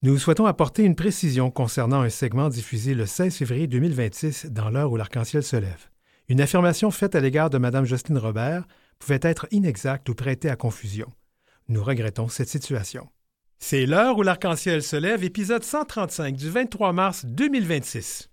Nous souhaitons apporter une précision concernant un segment diffusé le 16 février 2026 dans l'heure où l'arc-en-ciel se lève. Une affirmation faite à l'égard de Mme Jocelyne Robert pouvait être inexacte ou prêter à confusion. Nous regrettons cette situation. C'est l'heure où l'arc-en-ciel se lève, épisode 135 du 23 mars 2026.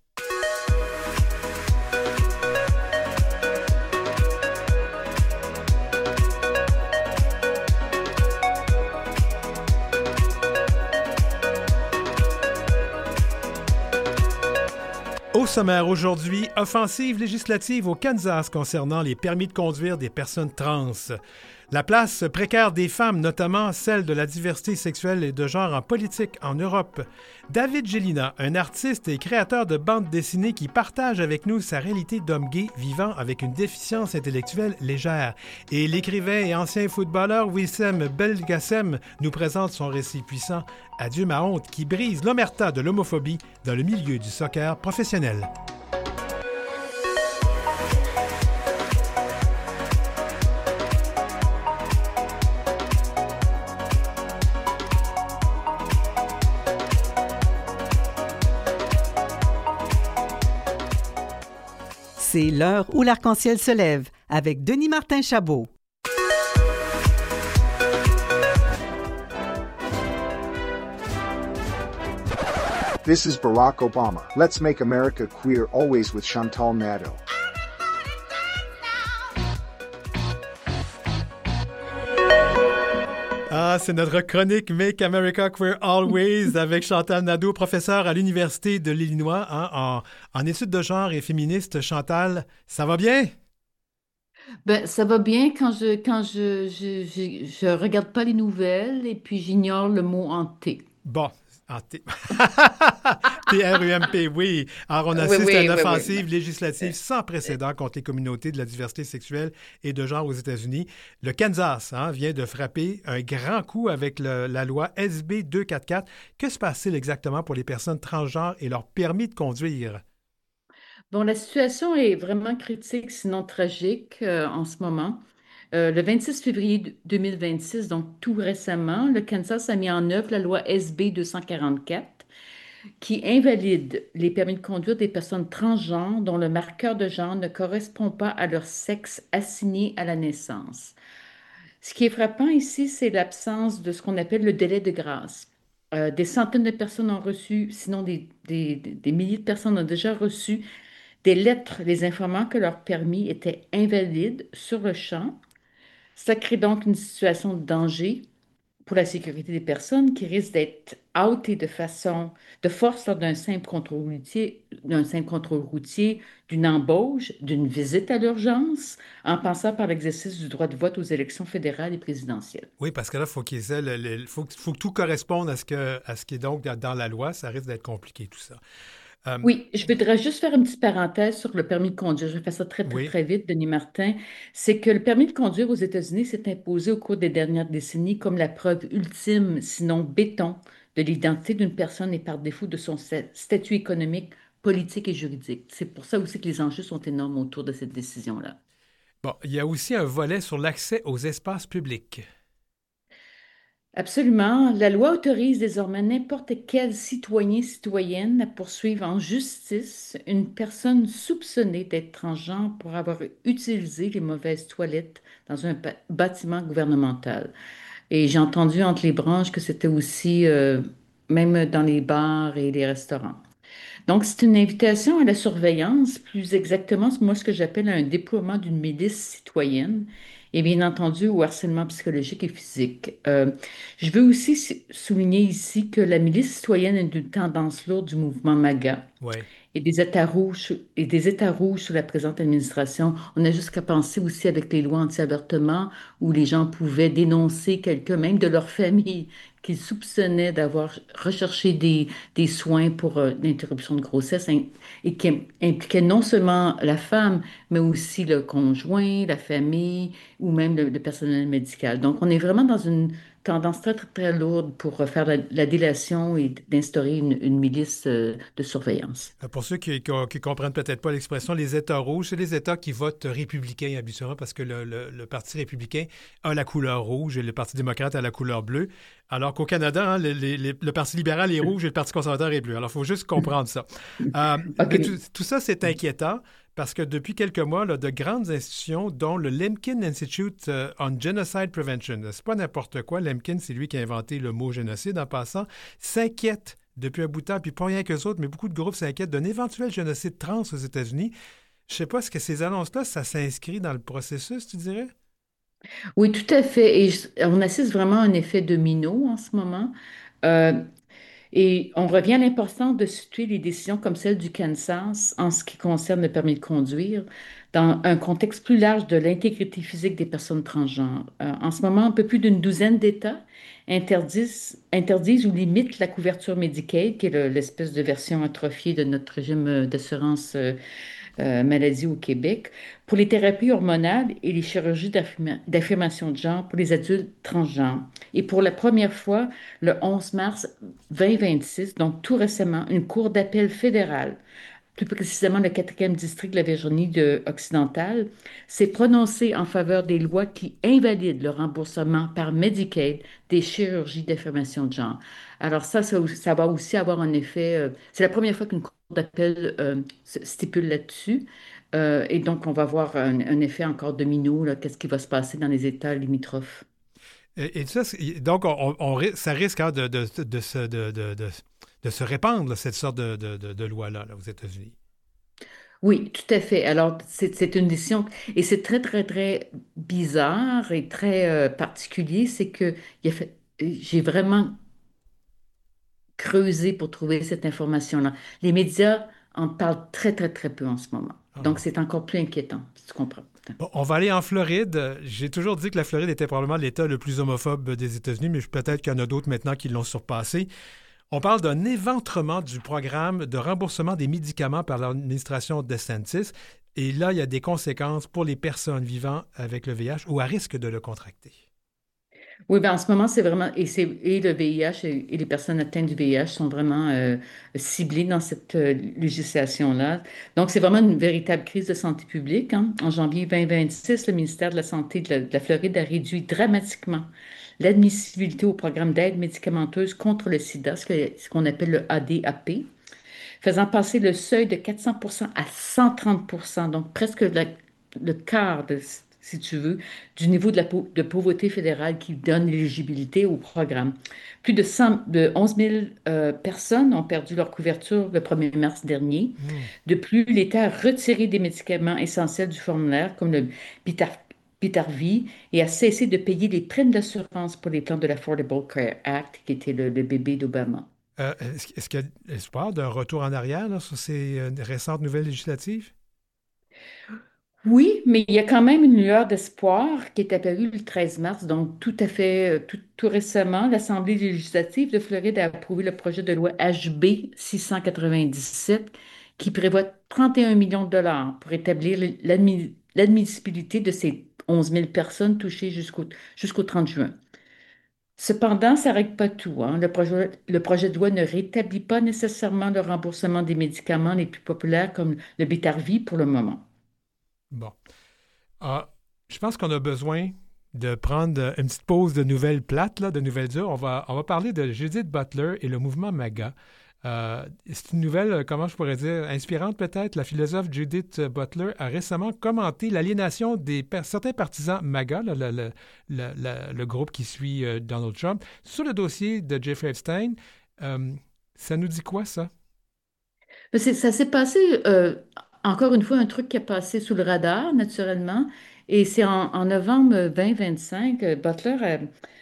Au sommaire aujourd'hui, offensive législative au Kansas concernant les permis de conduire des personnes trans. La place précaire des femmes, notamment celle de la diversité sexuelle et de genre en politique en Europe. David Gélina, un artiste et créateur de bandes dessinées qui partage avec nous sa réalité d'homme gay vivant avec une déficience intellectuelle légère. Et l'écrivain et ancien footballeur Wissem Belgacem nous présente son récit puissant « Adieu ma honte » qui brise l'omerta de l'homophobie dans le milieu du soccer professionnel. C'est l'heure où l'arc-en-ciel se lève avec Denis Martin Chabot. This is Barack Obama. Let's make America queer always with Chantal Nadeau. Ah, c'est notre chronique Make America Queer Always avec Chantal Nadeau, professeure à l'Université de l'Illinois en études de genre et féministe. Chantal, ça va bien? Ben, ça va bien je regarde pas les nouvelles et puis j'ignore le mot hanté. Bon, TRUMP, oui. Alors, on assiste à une offensive législative sans précédent contre les communautés de la diversité sexuelle et de genre aux États-Unis. Le Kansas vient de frapper un grand coup avec la loi SB 244. Que se passe-t-il exactement pour les personnes transgenres et leur permis de conduire? Bon, la situation est vraiment critique, sinon tragique en ce moment. Le 26 février 2026, donc tout récemment, le Kansas a mis en œuvre la loi SB 244 qui invalide les permis de conduire des personnes transgenres dont le marqueur de genre ne correspond pas à leur sexe assigné à la naissance. Ce qui est frappant ici, c'est l'absence de ce qu'on appelle le délai de grâce. Des centaines de personnes ont reçu, sinon des milliers de personnes ont déjà reçu des lettres les informant que leur permis était invalide sur le champ. Ça crée donc une situation de danger pour la sécurité des personnes qui risquent d'être outées de force lors d'un simple contrôle routier, d'une embauche, d'une visite à l'urgence, en passant par l'exercice du droit de vote aux élections fédérales et présidentielles. Oui, parce que là, faut faut que tout corresponde à ce qui est donc dans la loi. Ça risque d'être compliqué, tout ça. Oui, je voudrais juste faire une petite parenthèse sur le permis de conduire. Je vais faire ça très vite, Denis Martin. C'est que le permis de conduire aux États-Unis s'est imposé au cours des dernières décennies comme la preuve ultime, sinon béton, de l'identité d'une personne et par défaut de son statut économique, politique et juridique. C'est pour ça aussi que les enjeux sont énormes autour de cette décision-là. Bon, il y a aussi un volet sur l'accès aux espaces publics. Absolument. La loi autorise désormais n'importe quel citoyenne à poursuivre en justice une personne soupçonnée d'être transgenre pour avoir utilisé les mauvaises toilettes dans un bâtiment gouvernemental. Et j'ai entendu entre les branches que c'était aussi même dans les bars et les restaurants. Donc, c'est une invitation à la surveillance, plus exactement, c'est moi ce que j'appelle un déploiement d'une milice citoyenne et bien entendu au harcèlement psychologique et physique. Je veux aussi souligner ici que la milice citoyenne est une tendance lourde du mouvement MAGA. Ouais. Et des États rouges sous la présente administration. On a juste qu'à penser aussi avec les lois anti-avortement où les gens pouvaient dénoncer quelqu'un, même de leur famille, qu'ils soupçonnaient d'avoir recherché des soins pour l'interruption de grossesse et qui impliquaient non seulement la femme, mais aussi le conjoint, la famille ou même le personnel médical. Donc, on est vraiment dans une tendance très, très, très lourde pour faire la délation et d'instaurer une milice de surveillance. Pour ceux qui comprennent peut-être pas l'expression, les États rouges, c'est les États qui votent républicains habituellement parce que le Parti républicain a la couleur rouge et le Parti démocrate a la couleur bleue. Alors qu'au Canada, hein, le Parti libéral est rouge et le Parti conservateur est bleu. Alors, il faut juste comprendre ça. Mais OK. tout ça, c'est inquiétant parce que depuis quelques mois, là, de grandes institutions, dont le Lemkin Institute on Genocide Prevention, c'est pas n'importe quoi, Lemkin, c'est lui qui a inventé le mot génocide en passant, s'inquiète depuis un bout de temps, puis pas rien qu'eux autres, mais beaucoup de groupes s'inquiètent d'un éventuel génocide trans aux États-Unis. Je sais pas, est-ce que ces annonces-là, ça s'inscrit dans le processus, tu dirais? Oui, tout à fait. Et on assiste vraiment à un effet domino en ce moment. Euh, et on revient à l'importance de situer les décisions comme celle du Kansas en ce qui concerne le permis de conduire dans un contexte plus large de l'intégrité physique des personnes transgenres. En ce moment, un peu plus d'une douzaine d'États interdisent ou limitent la couverture Medicaid, qui est l'espèce de version atrophiée de notre régime d'assurance maladie au Québec, pour les thérapies hormonales et les chirurgies d'affirmation de genre pour les adultes transgenres. Et pour la première fois, le 11 mars 2026, donc tout récemment, une cour d'appel fédérale, plus précisément le quatrième district de la Virginie occidentale, s'est prononcée en faveur des lois qui invalident le remboursement par Medicaid des chirurgies d'affirmation de genre. Alors ça va aussi avoir un effet, c'est la première fois qu'une cour d'appel stipule là-dessus. Et donc, on va voir un effet encore domino, là, qu'est-ce qui va se passer dans les États limitrophes. Et ça, donc, ça risque hein, de se répandre, là, cette sorte de loi-là là, aux États-Unis. Oui, tout à fait. Alors, c'est une décision, et c'est très, très, très bizarre et très particulier, c'est que j'ai vraiment creusé pour trouver cette information-là. Les médias en parlent très, très, très peu en ce moment. Ah Donc, bon. c'est encore plus inquiétant, si tu comprends. Bon, on va aller en Floride. J'ai toujours dit que la Floride était probablement l'État le plus homophobe des États-Unis, mais peut-être qu'il y en a d'autres maintenant qui l'ont surpassé. On parle d'un éventrement du programme de remboursement des médicaments par l'administration DeSantis. Et là, il y a des conséquences pour les personnes vivant avec le VIH ou à risque de le contracter. Oui, ben en ce moment, c'est vraiment, et le VIH et les personnes atteintes du VIH sont vraiment ciblées dans cette législation-là. Donc, c'est vraiment une véritable crise de santé publique, hein. En janvier 2026, le ministère de la Santé de la Floride a réduit dramatiquement l'admissibilité au programme d'aide médicamenteuse contre le sida, ce qu'on appelle le ADAP, faisant passer le seuil de 400% à 130%, donc presque le quart, si tu veux, du niveau de pauvreté fédérale qui donne l'éligibilité au programme. Plus de 11 000 personnes ont perdu leur couverture le 1er mars dernier. Hmm. De plus, l'État a retiré des médicaments essentiels du formulaire, comme le Bitar- Bitarvie, et a cessé de payer les primes d'assurance pour les plans de l'Affordable Care Act, qui était le bébé d'Obama. Est-ce qu'il y a espoir d'un retour en arrière là, sur ces récentes nouvelles législatives? Oui, mais il y a quand même une lueur d'espoir qui est apparue le 13 mars, donc tout à fait, tout récemment, l'Assemblée législative de Floride a approuvé le projet de loi HB 697 qui prévoit 31 millions de dollars pour établir l'admissibilité de ces 11 000 personnes touchées jusqu'au 30 juin. Cependant, ça ne règle pas tout, hein. Le projet de loi ne rétablit pas nécessairement le remboursement des médicaments les plus populaires comme le Biktarvy pour le moment. Bon. Ah, je pense qu'on a besoin de prendre une petite pause de nouvelles plates, là, de nouvelles dures. On va parler de Judith Butler et le mouvement MAGA. C'est une nouvelle, comment je pourrais dire, inspirante peut-être. La philosophe Judith Butler a récemment commenté l'aliénation certains partisans MAGA, là, le groupe qui suit Donald Trump, sur le dossier de Jeffrey Epstein. Euh, Ça nous dit quoi, ça? Ça s'est passé, encore une fois, un truc qui est passé sous le radar, naturellement. Et c'est en novembre 2025, Butler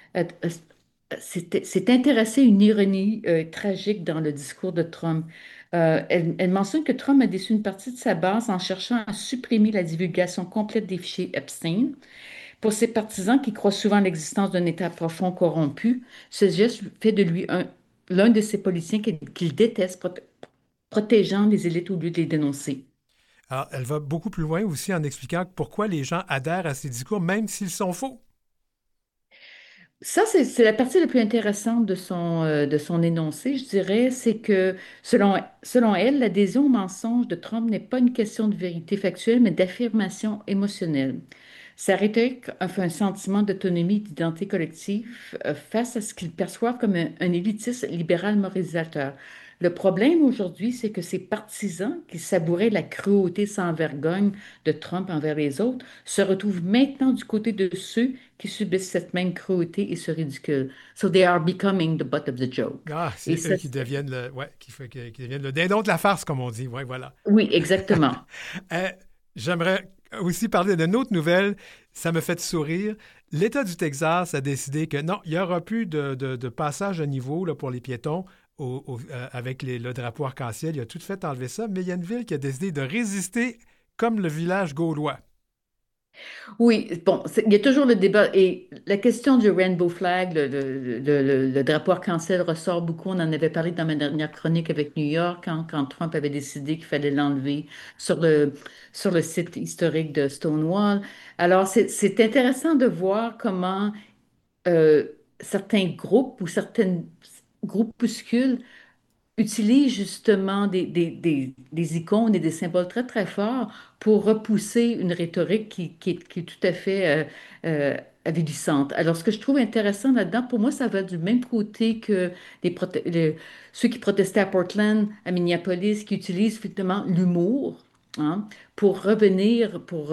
s'est intéressé à une ironie tragique dans le discours de Trump. Elle mentionne que Trump a déçu une partie de sa base en cherchant à supprimer la divulgation complète des fichiers Epstein. Pour ses partisans qui croient souvent à l'existence d'un État profond corrompu, ce geste fait de lui l'un de ces politiciens qu'il déteste, protégeant les élites au lieu de les dénoncer. Alors, elle va beaucoup plus loin aussi en expliquant pourquoi les gens adhèrent à ces discours, même s'ils sont faux. Ça, c'est la partie la plus intéressante de son énoncé, je dirais, c'est que selon elle, l'adhésion au mensonge de Trump n'est pas une question de vérité factuelle, mais d'affirmation émotionnelle. Sa rhétorique offre un sentiment d'autonomie et d'identité collective face à ce qu'ils perçoivent comme un élitisme libéral moralisateur. Le problème aujourd'hui, c'est que ces partisans qui savouraient la cruauté sans vergogne de Trump envers les autres se retrouvent maintenant du côté de ceux qui subissent cette même cruauté et ce ridicule. So they are becoming the butt of the joke. Ah, Et c'est eux ça, qui deviennent qui deviennent le dindon de la farce, comme on dit. Ouais, voilà. oui, exactement. Euh, J'aimerais aussi parler d'une autre nouvelle. Ça me fait sourire. L'État du Texas a décidé que non, il n'y aura plus de passage à niveau là, pour les piétons avec le drapeau arc-en-ciel. Il a tout fait enlever ça, mais il y a une ville qui a décidé de résister comme le village gaulois. Oui, bon, il y a toujours le débat et la question du rainbow flag, le drapeau arc-en-ciel ressort beaucoup. On en avait parlé dans ma dernière chronique avec New York, quand Trump avait décidé qu'il fallait l'enlever sur sur le site historique de Stonewall. Alors, c'est intéressant de voir comment euh, certains groupes ou certaines groupuscules utilise justement des icônes et des symboles très, très forts pour repousser une rhétorique qui est tout à fait avilissante. Alors, ce que je trouve intéressant là-dedans, pour moi, ça va du même côté que ceux qui protestaient à Portland, à Minneapolis, qui utilisent finalement l'humour, hein, pour revenir, pour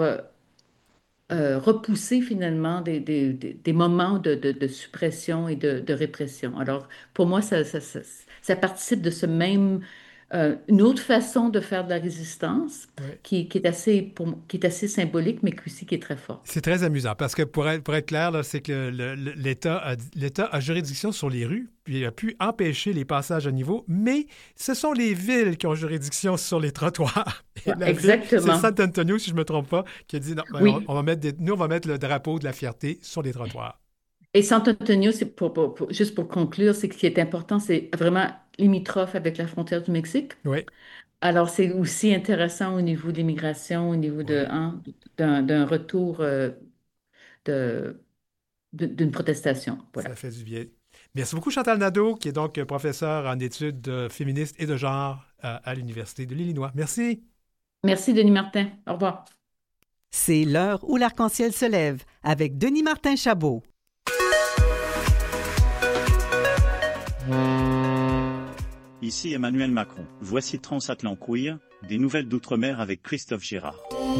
repousser finalement des moments de suppression et de répression. Alors, pour moi, ça participe de ce même, une autre façon de faire de la résistance Ouais. qui est assez, qui est assez symbolique, mais qui aussi qui est très forte. C'est très amusant parce que pour être clair, là, c'est que l'État a juridiction sur les rues, puis il a pu empêcher les passages à niveau, mais ce sont les villes qui ont juridiction sur les trottoirs. Et Ouais, la ville, c'est exactement. San Antonio, si je ne me trompe pas, qui a dit non, ben, Oui. on va mettre nous, on va mettre le drapeau de la fierté sur les trottoirs. Et San Antonio, c'est juste pour conclure, c'est que ce qui est important, c'est vraiment limitrophe avec la frontière du Mexique. Oui, Alors, c'est aussi intéressant au niveau de l'immigration, au niveau oui, hein, d'un retour de, d'une protestation. ça Voilà. fait du bien. Merci beaucoup, Chantal Nadeau, qui est donc professeure en études féministes et de genre à l'Université de l'Illinois. Merci. Merci, Denis Martin. Au revoir. C'est l'heure où l'arc-en-ciel se lève avec Denis Martin Chabot. Ici Emmanuel Macron. Voici Transatlant Queer, des nouvelles d'outre-mer avec Christophe Gérard.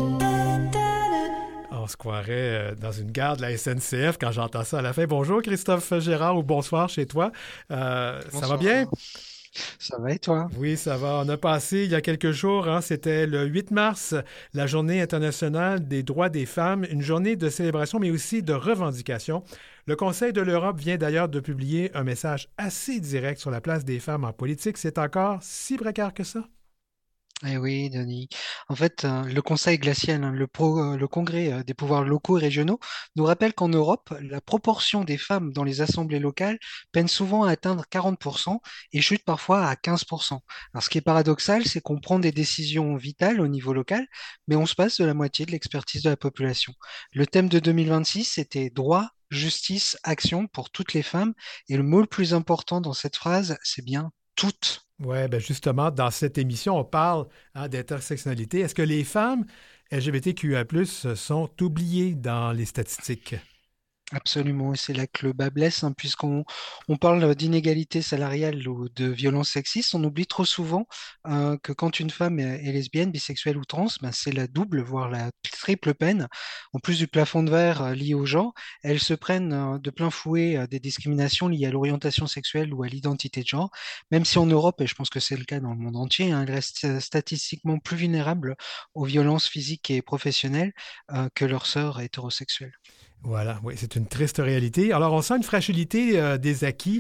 On se croirait dans une gare de la SNCF quand j'entends ça à la fin. Bonjour Christophe Gérard ou bonsoir chez toi. Ça va bien? Ça va et toi? Oui, ça va. On a passé il y a quelques jours, hein, c'était le 8 mars, la Journée internationale des droits des femmes, une journée de célébration mais aussi de revendication. Le Conseil de l'Europe vient d'ailleurs de publier un message assez direct sur la place des femmes en politique. C'est encore si précaire que ça? Eh oui, Denis. En fait, le Conseil glacial, hein, le Congrès des pouvoirs locaux et régionaux, nous rappelle qu'en Europe, la proportion des femmes dans les assemblées locales peine souvent à atteindre 40% et chute parfois à 15%. Alors, ce qui est paradoxal, c'est qu'on prend des décisions vitales au niveau local, mais on se passe de la moitié de l'expertise de la population. Le thème de 2026, c'était droit, justice, action pour toutes les femmes. Et le mot le plus important dans cette phrase, c'est bien toutes. Oui, ben justement, dans cette émission, on parle d'intersectionnalité. Est-ce que les femmes LGBTQIA+, sont oubliées dans les statistiques? Absolument, et c'est là que le bas blesse, hein, puisqu'on parle d'inégalité salariale ou de violence sexiste, on oublie trop souvent que quand une femme est lesbienne, bisexuelle ou trans, ben, c'est la double, voire la triple peine. En plus du plafond de verre lié au genre, elles se prennent de plein fouet des discriminations liées à l'orientation sexuelle ou à l'identité de genre, même si en Europe, et je pense que c'est le cas dans le monde entier, hein, elles restent statistiquement plus vulnérables aux violences physiques et professionnelles que leurs sœurs hétérosexuelles. Voilà, oui, c'est une triste réalité. Alors, on sent une fragilité des acquis.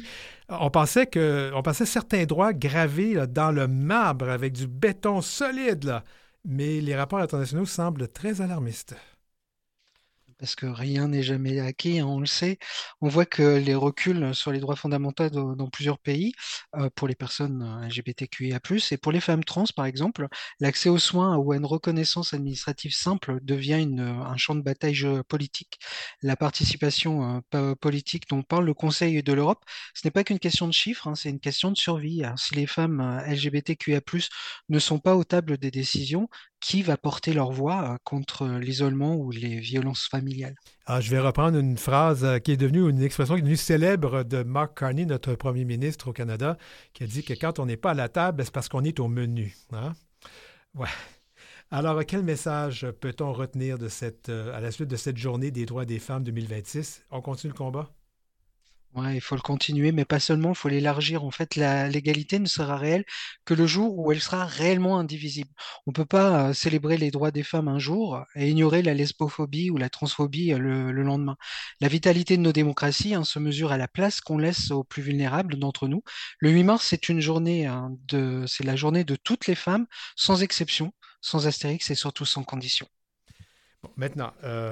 On pensait certains droits gravés là, dans le marbre avec du béton solide, là. Mais les rapports internationaux semblent très alarmistes. Parce que rien n'est jamais acquis, hein, on le sait. On voit que les reculs sur les droits fondamentaux dans plusieurs pays, pour les personnes LGBTQIA+, et pour les femmes trans, par exemple, l'accès aux soins ou à une reconnaissance administrative simple devient un champ de bataille politique. La participation politique dont parle le Conseil de l'Europe, ce n'est pas qu'une question de chiffres, hein, c'est une question de survie. Alors, si les femmes LGBTQIA+, ne sont pas aux tables des décisions, qui va porter leur voix contre l'isolement ou les violences familiales. Ah, je vais reprendre une phrase qui est devenue une expression qui est devenue célèbre de Mark Carney, notre premier ministre au Canada, qui a dit que quand on n'est pas à la table, c'est parce qu'on est au menu. Hein? Ouais. Alors, quel message peut-on retenir à la suite de cette journée des droits des femmes 2026? On continue le combat? Ouais, il faut le continuer, mais pas seulement, il faut l'élargir. En fait, l'égalité ne sera réelle que le jour où elle sera réellement indivisible. On ne peut pas célébrer les droits des femmes un jour et ignorer la lesbophobie ou la transphobie le lendemain. La vitalité de nos démocraties se mesure à la place qu'on laisse aux plus vulnérables d'entre nous. Le 8 mars, c'est une journée c'est la journée de toutes les femmes, sans exception, sans astérix et surtout sans condition. Bon, maintenant,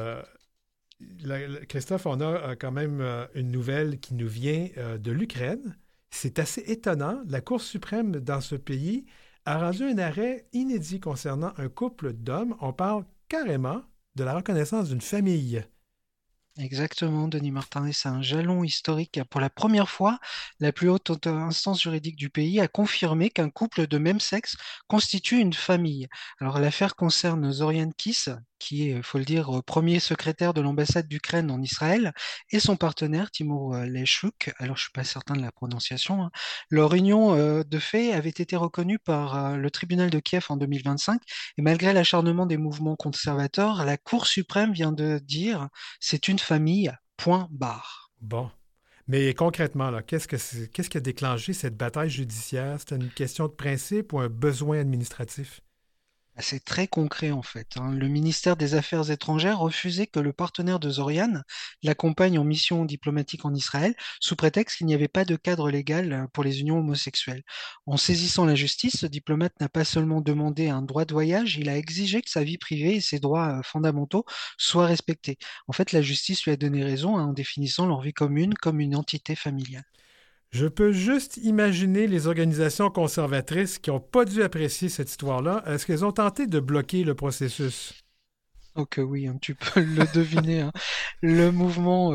Christophe, on a quand même une nouvelle qui nous vient de l'Ukraine. C'est assez étonnant. La Cour suprême dans ce pays a rendu un arrêt inédit concernant un couple d'hommes. On parle carrément de la reconnaissance d'une famille. Exactement, Denis Martin, et c'est un jalon historique. Pour la première fois, la plus haute instance juridique du pays a confirmé qu'un couple de même sexe constitue une famille. Alors l'affaire concerne Zorian Kiss, qui est, il faut le dire, premier secrétaire de l'ambassade d'Ukraine en Israël, et son partenaire Timur Leshchuk. Alors je suis pas certain de la prononciation, hein. Leur union de fait avait été reconnue par le tribunal de Kiev en 2025, et malgré l'acharnement des mouvements conservateurs, la Cour suprême vient de dire c'est une famille, point barre. Bon. Mais concrètement, là, qu'est-ce qui a déclenché cette bataille judiciaire? C'était une question de principe ou un besoin administratif? C'est très concret en fait, hein. Le ministère des Affaires étrangères refusait que le partenaire de Zorian l'accompagne en mission diplomatique en Israël sous prétexte qu'il n'y avait pas de cadre légal pour les unions homosexuelles. En saisissant la justice, ce diplomate n'a pas seulement demandé un droit de voyage, il a exigé que sa vie privée et ses droits fondamentaux soient respectés. En fait, la justice lui a donné raison, hein, en définissant leur vie commune comme une entité familiale. Je peux juste imaginer les organisations conservatrices qui n'ont pas dû apprécier cette histoire-là. Est-ce qu'elles ont tenté de bloquer le processus? Donc oui, hein, tu peux le deviner, hein. Le mouvement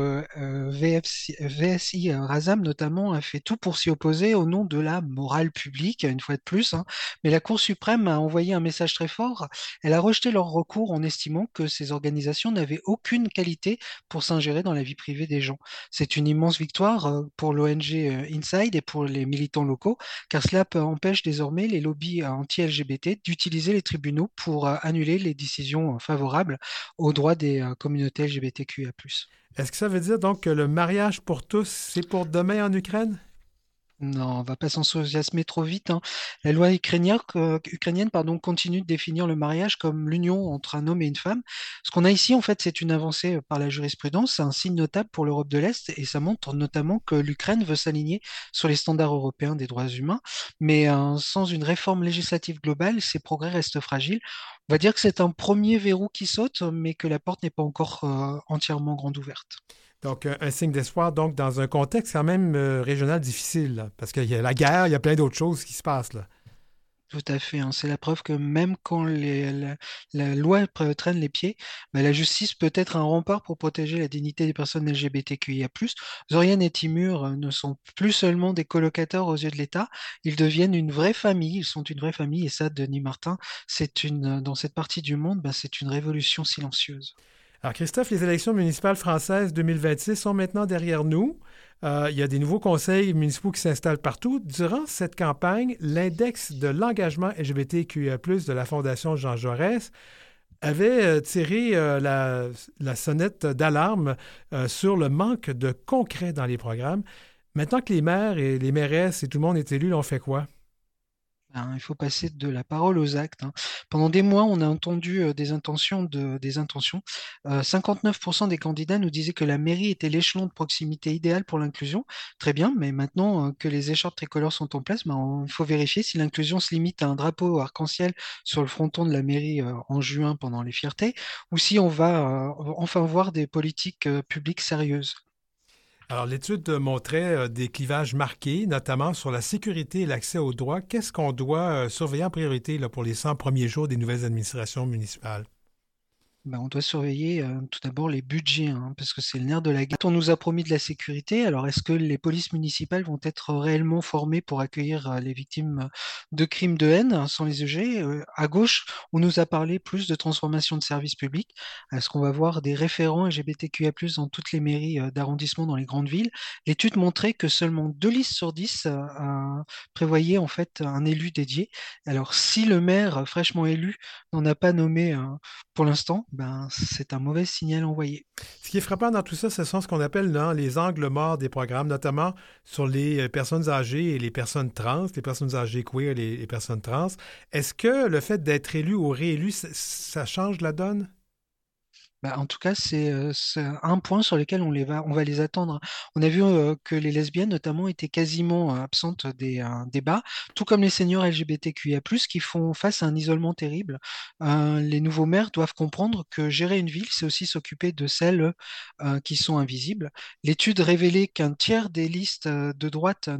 VSI Razam notamment a fait tout pour s'y opposer au nom de la morale publique, une fois de plus, hein. Mais la Cour suprême a envoyé un message très fort. Elle a rejeté leur recours en estimant que ces organisations n'avaient aucune qualité pour s'ingérer dans la vie privée des gens. C'est une immense victoire pour l'ONG Inside et pour les militants locaux, car cela empêche désormais les lobbies anti-LGBT d'utiliser les tribunaux pour annuler les décisions favorables aux droits des communautés LGBTQIA+. Est-ce que ça veut dire donc que le mariage pour tous, c'est pour demain en Ukraine? Non, on va pas s'enthousiasmer trop vite, hein. La loi ukrainienne, pardon, continue de définir le mariage comme l'union entre un homme et une femme. Ce qu'on a ici, en fait, c'est une avancée par la jurisprudence, c'est un signe notable pour l'Europe de l'Est et ça montre notamment que l'Ukraine veut s'aligner sur les standards européens des droits humains. Mais sans une réforme législative globale, ces progrès restent fragiles. On va dire que c'est un premier verrou qui saute, mais que la porte n'est pas encore entièrement grande ouverte. Donc, un signe d'espoir, donc, dans un contexte quand même régional difficile, là, parce qu'il y a la guerre, il y a plein d'autres choses qui se passent, là. Tout à fait, hein. C'est la preuve que même quand la loi traîne les pieds, bah, la justice peut être un rempart pour protéger la dignité des personnes LGBTQIA+. Zorian et Timur ne sont plus seulement des colocataires aux yeux de l'État, ils deviennent une vraie famille, ils sont une vraie famille, et ça, Denis Martin, dans cette partie du monde, bah, c'est une révolution silencieuse. Alors, Christophe, les élections municipales françaises 2026 sont maintenant derrière nous. Il y a des nouveaux conseils municipaux qui s'installent partout. Durant cette campagne, l'index de l'engagement LGBTQIA+, de la Fondation Jean Jaurès, avait tiré la sonnette d'alarme sur le manque de concret dans les programmes. Maintenant que les maires et les mairesses et tout le monde est élu, on fait quoi? Hein, il faut passer de la parole aux actes, hein. Pendant des mois, on a entendu des intentions. 59% des candidats nous disaient que la mairie était l'échelon de proximité idéal pour l'inclusion. Très bien, mais maintenant que les écharpes tricolores sont en place, ben, il faut vérifier si l'inclusion se limite à un drapeau arc-en-ciel sur le fronton de la mairie en juin pendant les fiertés, ou si on va enfin voir des politiques publiques sérieuses. Alors, l'étude montrait des clivages marqués, notamment sur la sécurité et l'accès aux droits. Qu'est-ce qu'on doit surveiller en priorité là, pour les 100 premiers jours des nouvelles administrations municipales? Ben, on doit surveiller tout d'abord les budgets, hein, parce que c'est le nerf de la guerre. On nous a promis de la sécurité, alors est-ce que les polices municipales vont être réellement formées pour accueillir les victimes de crimes de haine sans les juger? À gauche, on nous a parlé plus de transformation de services publics. Est-ce qu'on va voir des référents LGBTQIA+ dans toutes les mairies d'arrondissement dans les grandes villes? L'étude montrait que seulement 2 listes sur 10 prévoyaient en fait un élu dédié. Alors si le maire fraîchement élu n'en a pas nommé pour l'instant, ben, c'est un mauvais signal envoyé. Ce qui est frappant dans tout ça, ce sont ce qu'on appelle les angles morts des programmes, notamment sur les personnes âgées et les personnes trans, les personnes âgées queer et les personnes trans. Est-ce que le fait d'être élu ou réélu, ça change la donne? Bah, en tout cas, c'est un point sur lequel on va les attendre. On a vu que les lesbiennes, notamment, étaient quasiment absentes des débats, tout comme les seniors LGBTQIA+, qui font face à un isolement terrible. Les nouveaux maires doivent comprendre que gérer une ville, c'est aussi s'occuper de celles qui sont invisibles. L'étude révélait qu'un tiers des listes de droite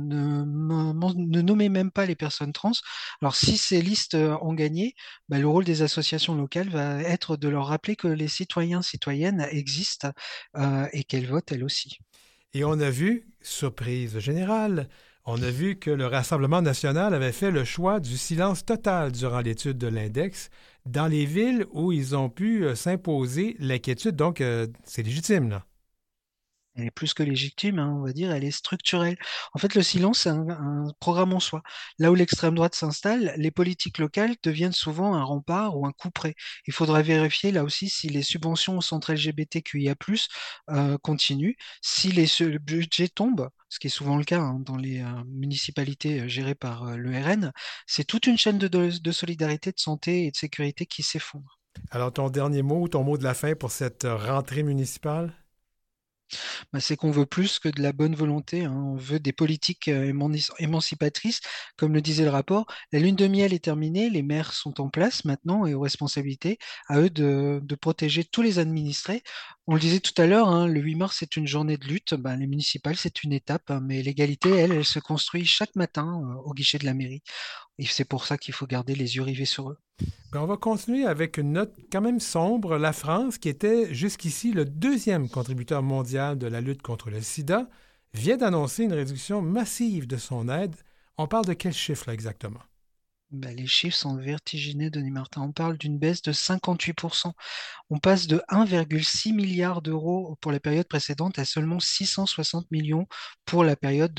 ne nommaient même pas les personnes trans. Alors, si ces listes ont gagné, bah, le rôle des associations locales va être de leur rappeler que les citoyennes existent et qu'elles votent elles aussi. Et on a vu, surprise générale, on a vu que le Rassemblement national avait fait le choix du silence total durant l'étude de l'index dans les villes où ils ont pu s'imposer l'inquiétude. Donc, c'est légitime, là. Elle est plus que légitime, hein, on va dire, elle est structurelle. En fait, le silence, c'est un programme en soi. Là où l'extrême droite s'installe, les politiques locales deviennent souvent un rempart ou un couperet. Il faudra vérifier là aussi si les subventions au centre LGBTQIA+, continuent, si le budget tombe, ce qui est souvent le cas hein, dans les municipalités gérées par le RN, c'est toute une chaîne de solidarité, de santé et de sécurité qui s'effondre. Alors, ton dernier mot, ton mot de la fin pour cette rentrée municipale? Bah, c'est qu'on veut plus que de la bonne volonté, hein. On veut des politiques émancipatrices. Comme le disait le rapport, la lune de miel est terminée, les maires sont en place maintenant et aux responsabilités, à eux de protéger tous les administrés. On le disait tout à l'heure, hein, le 8 mars, c'est une journée de lutte. Ben, les municipales, c'est une étape, hein, mais l'égalité, elle se construit chaque matin au guichet de la mairie. Et c'est pour ça qu'il faut garder les yeux rivés sur eux. Ben, on va continuer avec une note quand même sombre. La France, qui était jusqu'ici le deuxième contributeur mondial de la lutte contre le sida, vient d'annoncer une réduction massive de son aide. On parle de quel chiffre là, exactement? Ben, les chiffres sont vertigineux, Denis Martin. On parle d'une baisse de 58%. On passe de 1,6 milliard d'euros pour la période précédente à seulement 660 millions pour la période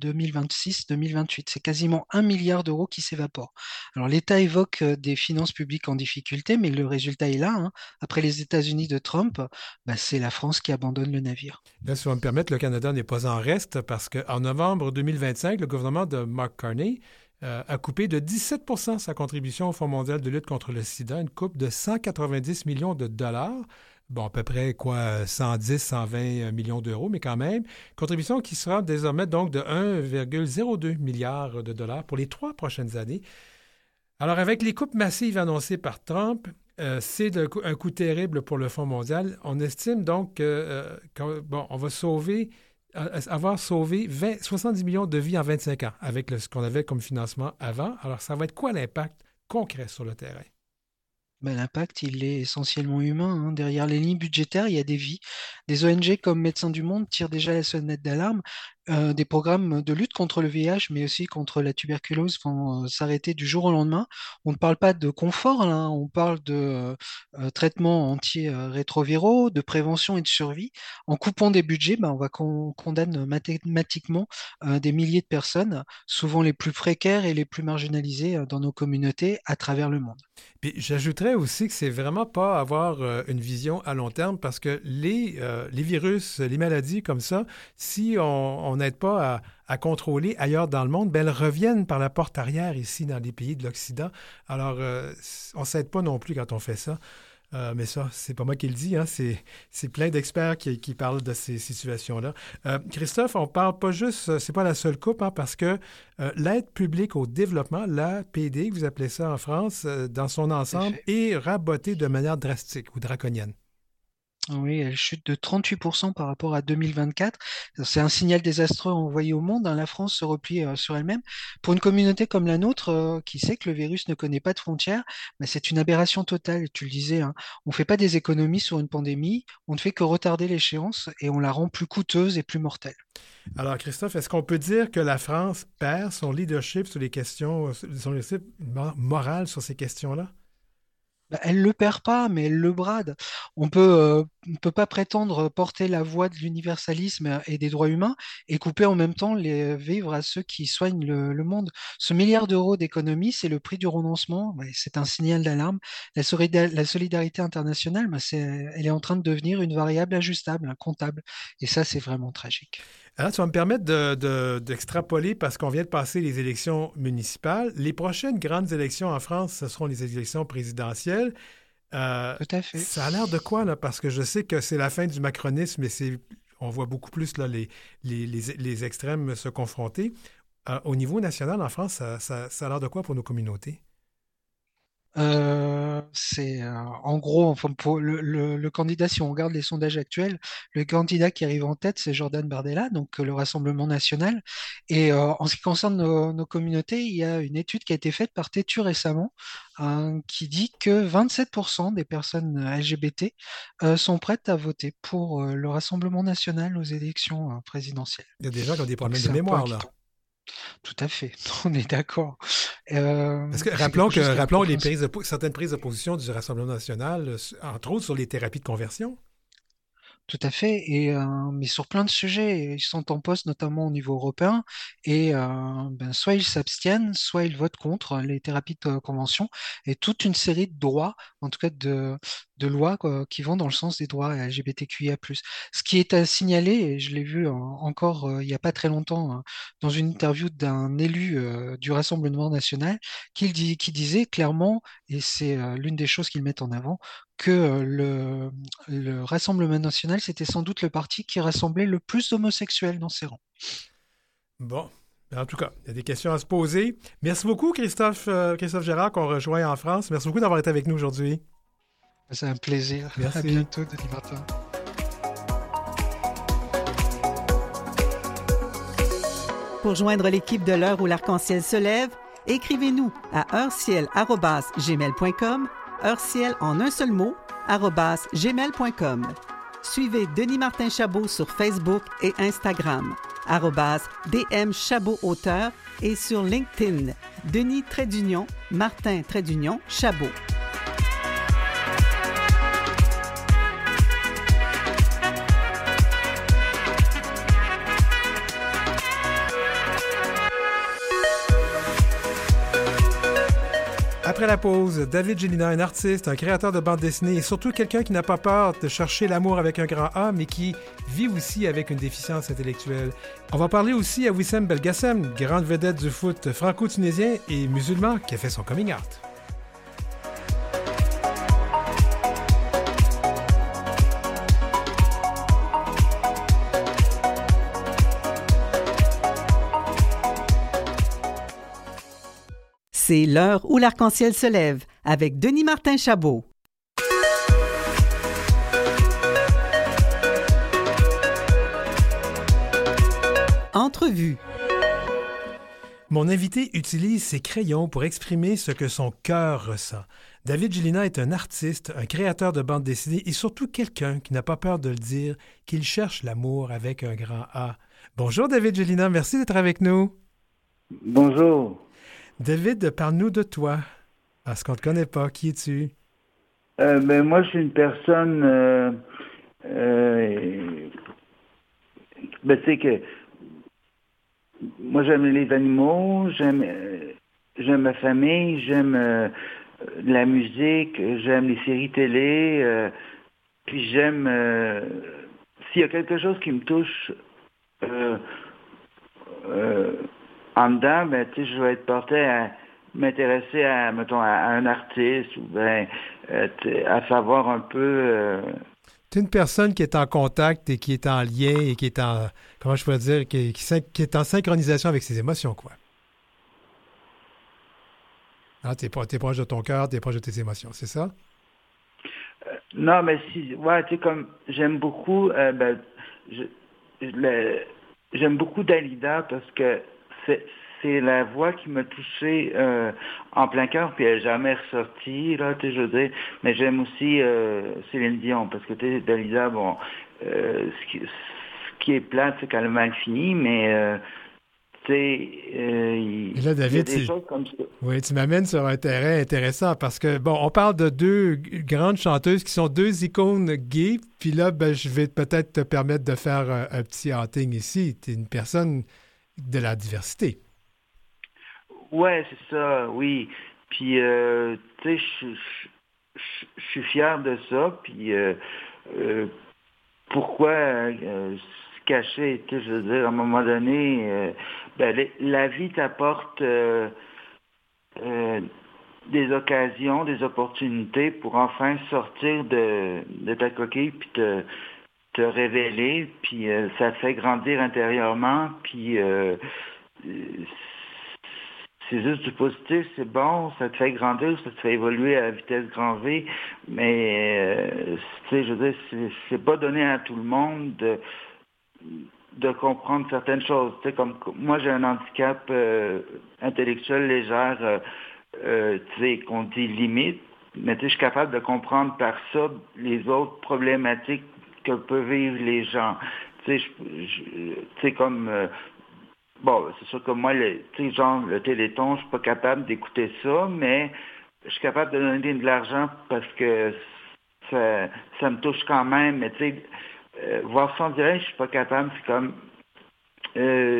2026-2028. C'est quasiment 1 milliard d'euros qui s'évapore. Alors l'État évoque des finances publiques en difficulté, mais le résultat est là, hein. Après les États-Unis de Trump, bah, c'est la France qui abandonne le navire. Là, si on me permettre, le Canada n'est pas en reste parce qu'en novembre 2025, le gouvernement de Mark Carney a coupé de 17 sa contribution au Fonds mondial de lutte contre le sida, une coupe de 190 millions de dollars. Bon, à peu près quoi, 110, 120 millions d'euros, mais quand même. Contribution qui sera désormais donc de 1,02 milliard de dollars pour les 3 prochaines années. Alors, avec les coupes massives annoncées par Trump, c'est un coup terrible pour le Fonds mondial. On estime donc qu'on va avoir sauvé 70 millions de vies en 25 ans avec ce qu'on avait comme financement avant. Alors, ça va être quoi l'impact concret sur le terrain? Ben, l'impact, il est essentiellement humain, hein. Derrière les lignes budgétaires, il y a des vies. Des ONG comme Médecins du Monde tirent déjà la sonnette d'alarme. Des programmes de lutte contre le VIH, mais aussi contre la tuberculose, vont s'arrêter du jour au lendemain. On ne parle pas de confort, là, hein. On parle de traitements antirétroviraux, de prévention et de survie. En coupant des budgets, ben, on va condamne mathématiquement des milliers de personnes, souvent les plus précaires et les plus marginalisées dans nos communautés à travers le monde. Puis j'ajouterais aussi que c'est vraiment pas avoir une vision à long terme parce que les virus, les maladies comme ça, si on n'aide pas à contrôler ailleurs dans le monde, ben elles reviennent par la porte arrière ici dans les pays de l'Occident. Alors, on ne s'aide pas non plus quand on fait ça. Mais ça, c'est pas moi qui le dis, hein, c'est plein d'experts qui parlent de ces situations-là. Christophe, on parle pas juste, c'est pas la seule coupe, hein, parce que l'aide publique au développement, l'APD, que vous appelez ça en France, dans son ensemble, est rabotée de manière drastique ou draconienne. Oui, elle chute de 38% par rapport à 2024. C'est un signal désastreux envoyé au monde, hein. La France se replie sur elle-même. Pour une communauté comme la nôtre, qui sait que le virus ne connaît pas de frontières, bah, c'est une aberration totale. Tu le disais, hein. On ne fait pas des économies sur une pandémie, on ne fait que retarder l'échéance et on la rend plus coûteuse et plus mortelle. Alors, Christophe, est-ce qu'on peut dire que la France perd son leadership sur les questions, son leadership moral sur ces questions-là? Bah, elle le perd pas, mais elle le brade. On peut pas prétendre porter la voix de l'universalisme et des droits humains et couper en même temps les vivres à ceux qui soignent le monde. Ce milliard d'euros d'économie, c'est le prix du renoncement. Ouais, c'est un signal d'alarme. La solidarité internationale, bah, elle est en train de devenir une variable ajustable, un comptable. Et ça, c'est vraiment tragique. Alors, tu vas me permettre d'extrapoler parce qu'on vient de passer les élections municipales. Les prochaines grandes élections en France, ce seront les élections présidentielles. Tout à fait. Ça a l'air de quoi, là? Parce que je sais que c'est la fin du macronisme et on voit beaucoup plus là, les extrêmes se confronter. Au niveau national, en France, ça a l'air de quoi pour nos communautés? En gros, enfin, pour le candidat, si on regarde les sondages actuels, le candidat qui arrive en tête, c'est Jordan Bardella, donc le Rassemblement national. Et en ce qui concerne nos communautés, il y a une étude qui a été faite par Tétu récemment, qui dit que 27% des personnes LGBT sont prêtes à voter pour le Rassemblement national aux élections présidentielles. Il y a des gens qui ont des Donc problèmes de c'est un peu mémoire, là. inquiétant. Tout à fait, on est d'accord. Parce que C'est quelque chose qui est rappelons incompréhensible. certaines prises de position du Rassemblement national, entre autres sur les thérapies de conversion. Tout à fait, mais sur plein de sujets, ils sont en poste notamment au niveau européen, et soit ils s'abstiennent, soit ils votent contre les thérapies de convention, et toute une série de droits, en tout cas de lois quoi, qui vont dans le sens des droits LGBTQIA+. Ce qui est à signaler, et je l'ai vu encore il n'y a pas très longtemps, hein, dans une interview d'un élu du Rassemblement national, qui disait clairement, et c'est l'une des choses qu'ils mettent en avant, que le Rassemblement national, c'était sans doute le parti qui rassemblait le plus d'homosexuels dans ses rangs. Bon, en tout cas, il y a des questions à se poser. Merci beaucoup, Christophe Gérard, qu'on rejoint en France. Merci beaucoup d'avoir été avec nous aujourd'hui. C'est un plaisir. À Merci. bientôt, Denis Martin. Pour joindre l'équipe de l'heure où l'arc-en-ciel se lève, écrivez-nous à heureciel@gmail.com, heureciel en un seul mot, @gmail.com. Suivez Denis Martin Chabot sur Facebook et Instagram, @DM Chabot Auteur et sur LinkedIn, Denis Martin Chabot. Après la pause, David Gélinas, un artiste, un créateur de bande dessinée et surtout quelqu'un qui n'a pas peur de chercher l'amour avec un grand A, mais qui vit aussi avec une déficience intellectuelle. On va parler aussi à Wissem Belgassem, grande vedette du foot franco-tunisien et musulman qui a fait son coming out. C'est l'heure où l'arc-en-ciel se lève avec Denis Martin Chabot. Entrevue. Mon invité utilise ses crayons pour exprimer ce que son cœur ressent. David Gélinas est un artiste, un créateur de bande dessinée et surtout quelqu'un qui n'a pas peur de le dire, qu'il cherche l'amour avec un grand A. Bonjour David Gélinas, merci d'être avec nous. Bonjour. David, parle-nous de toi. Parce qu'on ne te connaît pas. Qui es-tu? Moi, je suis une personne, tu sais que moi, j'aime les animaux, j'aime ma famille, j'aime la musique, j'aime les séries télé, puis j'aime, s'il y a quelque chose qui me touche en dedans, tu sais, je vais être porté à m'intéresser à, mettons, à un artiste ou bien à savoir un peu. Tu es une personne qui est en contact et qui est en lien et qui est en, comment je pourrais dire, qui est en synchronisation avec ses émotions, quoi. Ah, t'es proche de ton cœur, t'es proche de tes émotions, c'est ça? Non, mais si, ouais, tu sais, comme j'aime beaucoup, je- j'aime beaucoup Dalida parce que c'est, c'est la voix qui m'a touché en plein cœur, puis elle n'est jamais ressortie, là, tu sais, je veux dire. Mais j'aime aussi Céline Dion parce que, tu sais, Dalida, bon, ce qui est plate, c'est qu'elle a mal fini, mais, tu sais, Et là, il y a David, des choses comme ça. oui, tu m'amènes sur un terrain intéressant parce que, bon, on parle de deux grandes chanteuses qui sont deux icônes gays, puis là, ben, je vais peut-être te permettre de faire un petit outing ici. Tu es une personne de la diversité. Ouais, c'est ça, oui. Puis, tu sais, je suis fier de ça. Puis, euh, pourquoi se cacher? Tu sais, je veux dire, à un moment donné, la vie t'apporte euh, des occasions, des opportunités pour enfin sortir de ta coquille, puis te révéler, puis ça te fait grandir intérieurement, puis c'est juste du positif, c'est bon, ça te fait grandir, ça te fait évoluer à vitesse grand V, mais tu sais, je veux dire, c'est pas donné à tout le monde de comprendre certaines choses. Tu sais, comme moi j'ai un handicap intellectuel légère, tu sais, qu'on dit limite, mais tu sais, je suis capable de comprendre par ça les autres problématiques que peuvent vivre les gens. Tu sais, tu sais, comme bon, c'est sûr que moi, tu sais, genre, le Téléthon, je suis pas capable d'écouter ça, mais je suis capable de donner de l'argent parce que ça, ça me touche quand même. Mais tu sais, voir ça en direct, je suis pas capable. C'est comme, euh,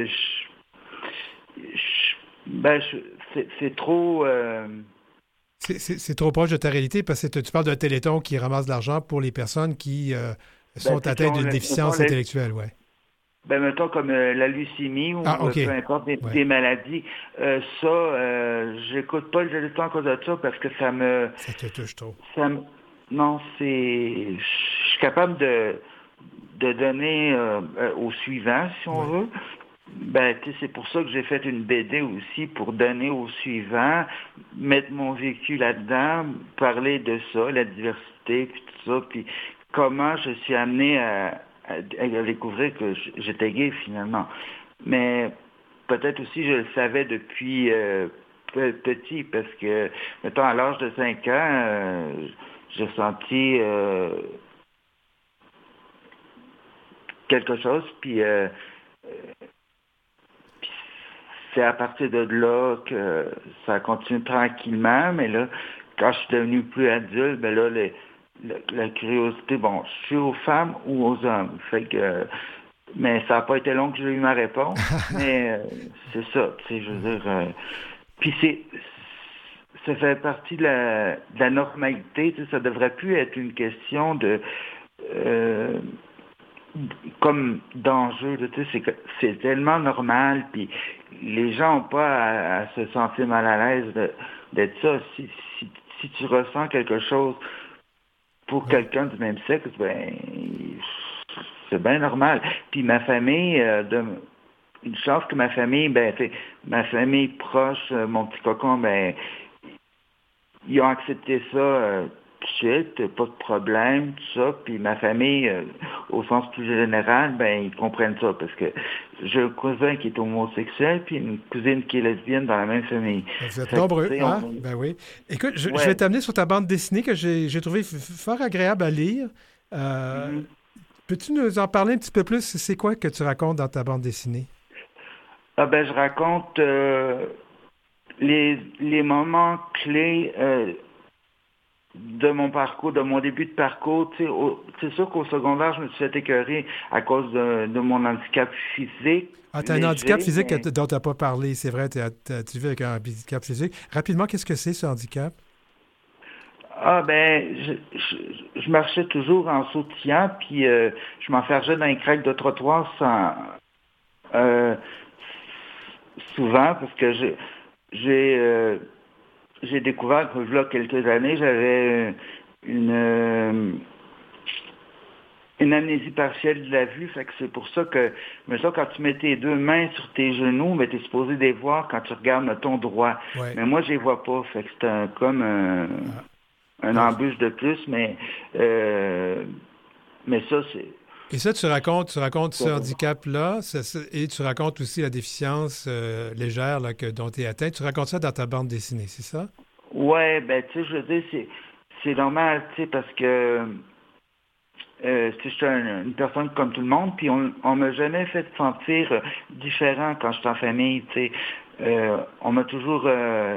c'est trop. C'est trop proche de ta réalité parce que tu parles d'un téléthon qui ramasse de l'argent pour les personnes qui Ben, sont tu sais, qui atteintes ont d'une mettons, déficience intellectuelle, ouais. ben, mettons comme la leucémie Ah, ou OK. peu importe Ouais. des maladies. J'écoute pas le Téléthon à cause de ça parce que Ça te touche trop. ça me- non, je suis capable de donner au suivant, si on Ouais. veut. Ben, tu sais, c'est pour ça que j'ai fait une BD aussi, pour donner au suivant, mettre mon vécu là-dedans, parler de ça, la diversité, puis tout ça, puis comment je suis amené à découvrir que j'étais gay finalement. Mais peut-être aussi je le savais depuis petit, parce que, mettons, à l'âge de 5 ans, j'ai senti quelque chose, puis c'est à partir de là que ça continue tranquillement, mais là, quand je suis devenu plus adulte, ben là, la curiosité, bon, je suis aux femmes ou aux hommes. Fait que, mais ça n'a pas été long que j'ai eu ma réponse, mais c'est ça, tu sais, je veux dire. Puis ça fait partie de la normalité, tu sais, ça devrait plus être une question de euh, comme d'enjeu, tu sais, c'est tellement normal, puis les gens n'ont pas à se sentir mal à l'aise d'être ça. Si tu ressens quelque chose pour Ouais. quelqu'un du même sexe, ben c'est bien normal. Puis ma famille, une chance que ma famille, ben, tu sais, ma famille proche, mon petit cocon, ben, ils ont accepté ça tout de suite, pas de problème, tout ça. Puis ma famille, au sens plus général, ben ils comprennent ça parce que j'ai un cousin qui est homosexuel puis une cousine qui est lesbienne dans la même famille. Vous êtes Fait que, nombreux, tu sais, hein? Ben oui. Écoute, je vais ouais. t'amener sur ta bande dessinée que j'ai trouvé fort agréable à lire. Mhm. Peux-tu nous en parler un petit peu plus? C'est quoi que tu racontes dans ta bande dessinée? Ah ben je raconte les moments clés de mon parcours, de mon début de parcours. Tu sais, c'est sûr qu'au secondaire, je me suis fait écœurer à cause de mon handicap physique Ah, tu as un handicap léger, physique mais dont tu n'as pas parlé, c'est vrai, tu vis avec un handicap physique. Rapidement, qu'est-ce que c'est ce handicap? ah ben je marchais toujours en sautillant, puis je m'enfergeais dans les craques de trottoir euh, souvent parce que j'ai j'ai découvert que là quelques années, j'avais une amnésie partielle de la vue, fait que c'est pour ça que, mais ça, quand tu mets tes deux mains sur tes genoux, mais t'es supposé les voir quand tu regardes ton droit. Ouais. Mais moi, je les vois pas, fait que c'est comme Ah. une embûche de plus, mais ça, c'est... Et ça, tu racontes ce handicap-là, et tu racontes aussi la déficience légère là, dont tu es atteint. Tu racontes ça dans ta bande dessinée, c'est ça? Ouais, ben, tu sais, je veux dire, c'est normal, tu sais, parce que je suis une personne comme tout le monde, puis on m'a jamais fait sentir différent quand je suis en famille, tu sais. On m'a toujours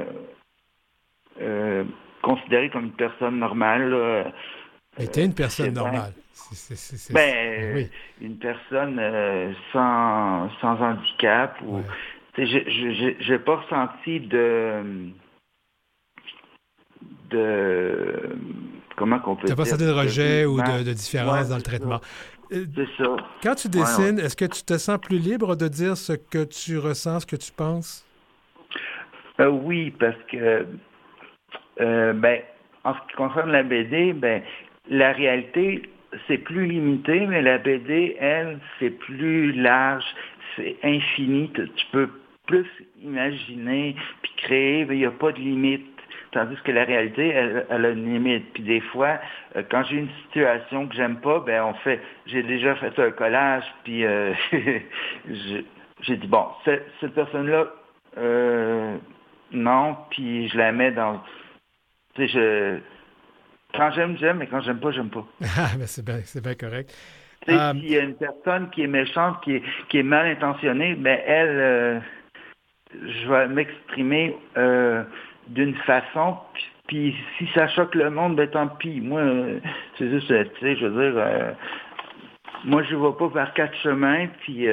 considéré comme une personne normale, là. Mais tu es une personne Ben, normale. Oui. une personne sans handicap, ou, Ouais. tu sais, j'ai pas ressenti de comment qu'on peut Tu n'as pas dire, senti de rejet ou jugement. de différence Ouais, dans le c'est traitement. ça. Euh, C'est ça. Quand tu Ouais, dessines, ouais. est-ce que tu te sens plus libre de dire ce que tu ressens, ce que tu penses? Oui, parce que ben, en ce qui concerne la BD, ben, la réalité, c'est plus limité, mais la BD, elle, c'est plus large, c'est infini. Tu peux plus imaginer puis créer, mais il n'y a pas de limite. Tandis que la réalité, elle a une limite. Puis des fois, quand j'ai une situation que j'aime pas, ben j'ai déjà fait un collage, puis j'ai dit bon, cette personne-là, non, puis je la mets dans, tu sais, quand j'aime, mais quand j'aime pas. Ah, ben c'est bien correct. Tu sais, s'il y a une personne qui est méchante, qui est mal intentionnée, ben elle, je vais m'exprimer d'une façon, puis si ça choque le monde, ben tant pis. Moi, c'est juste, tu sais, je veux dire, moi je ne vais pas par quatre chemins, puis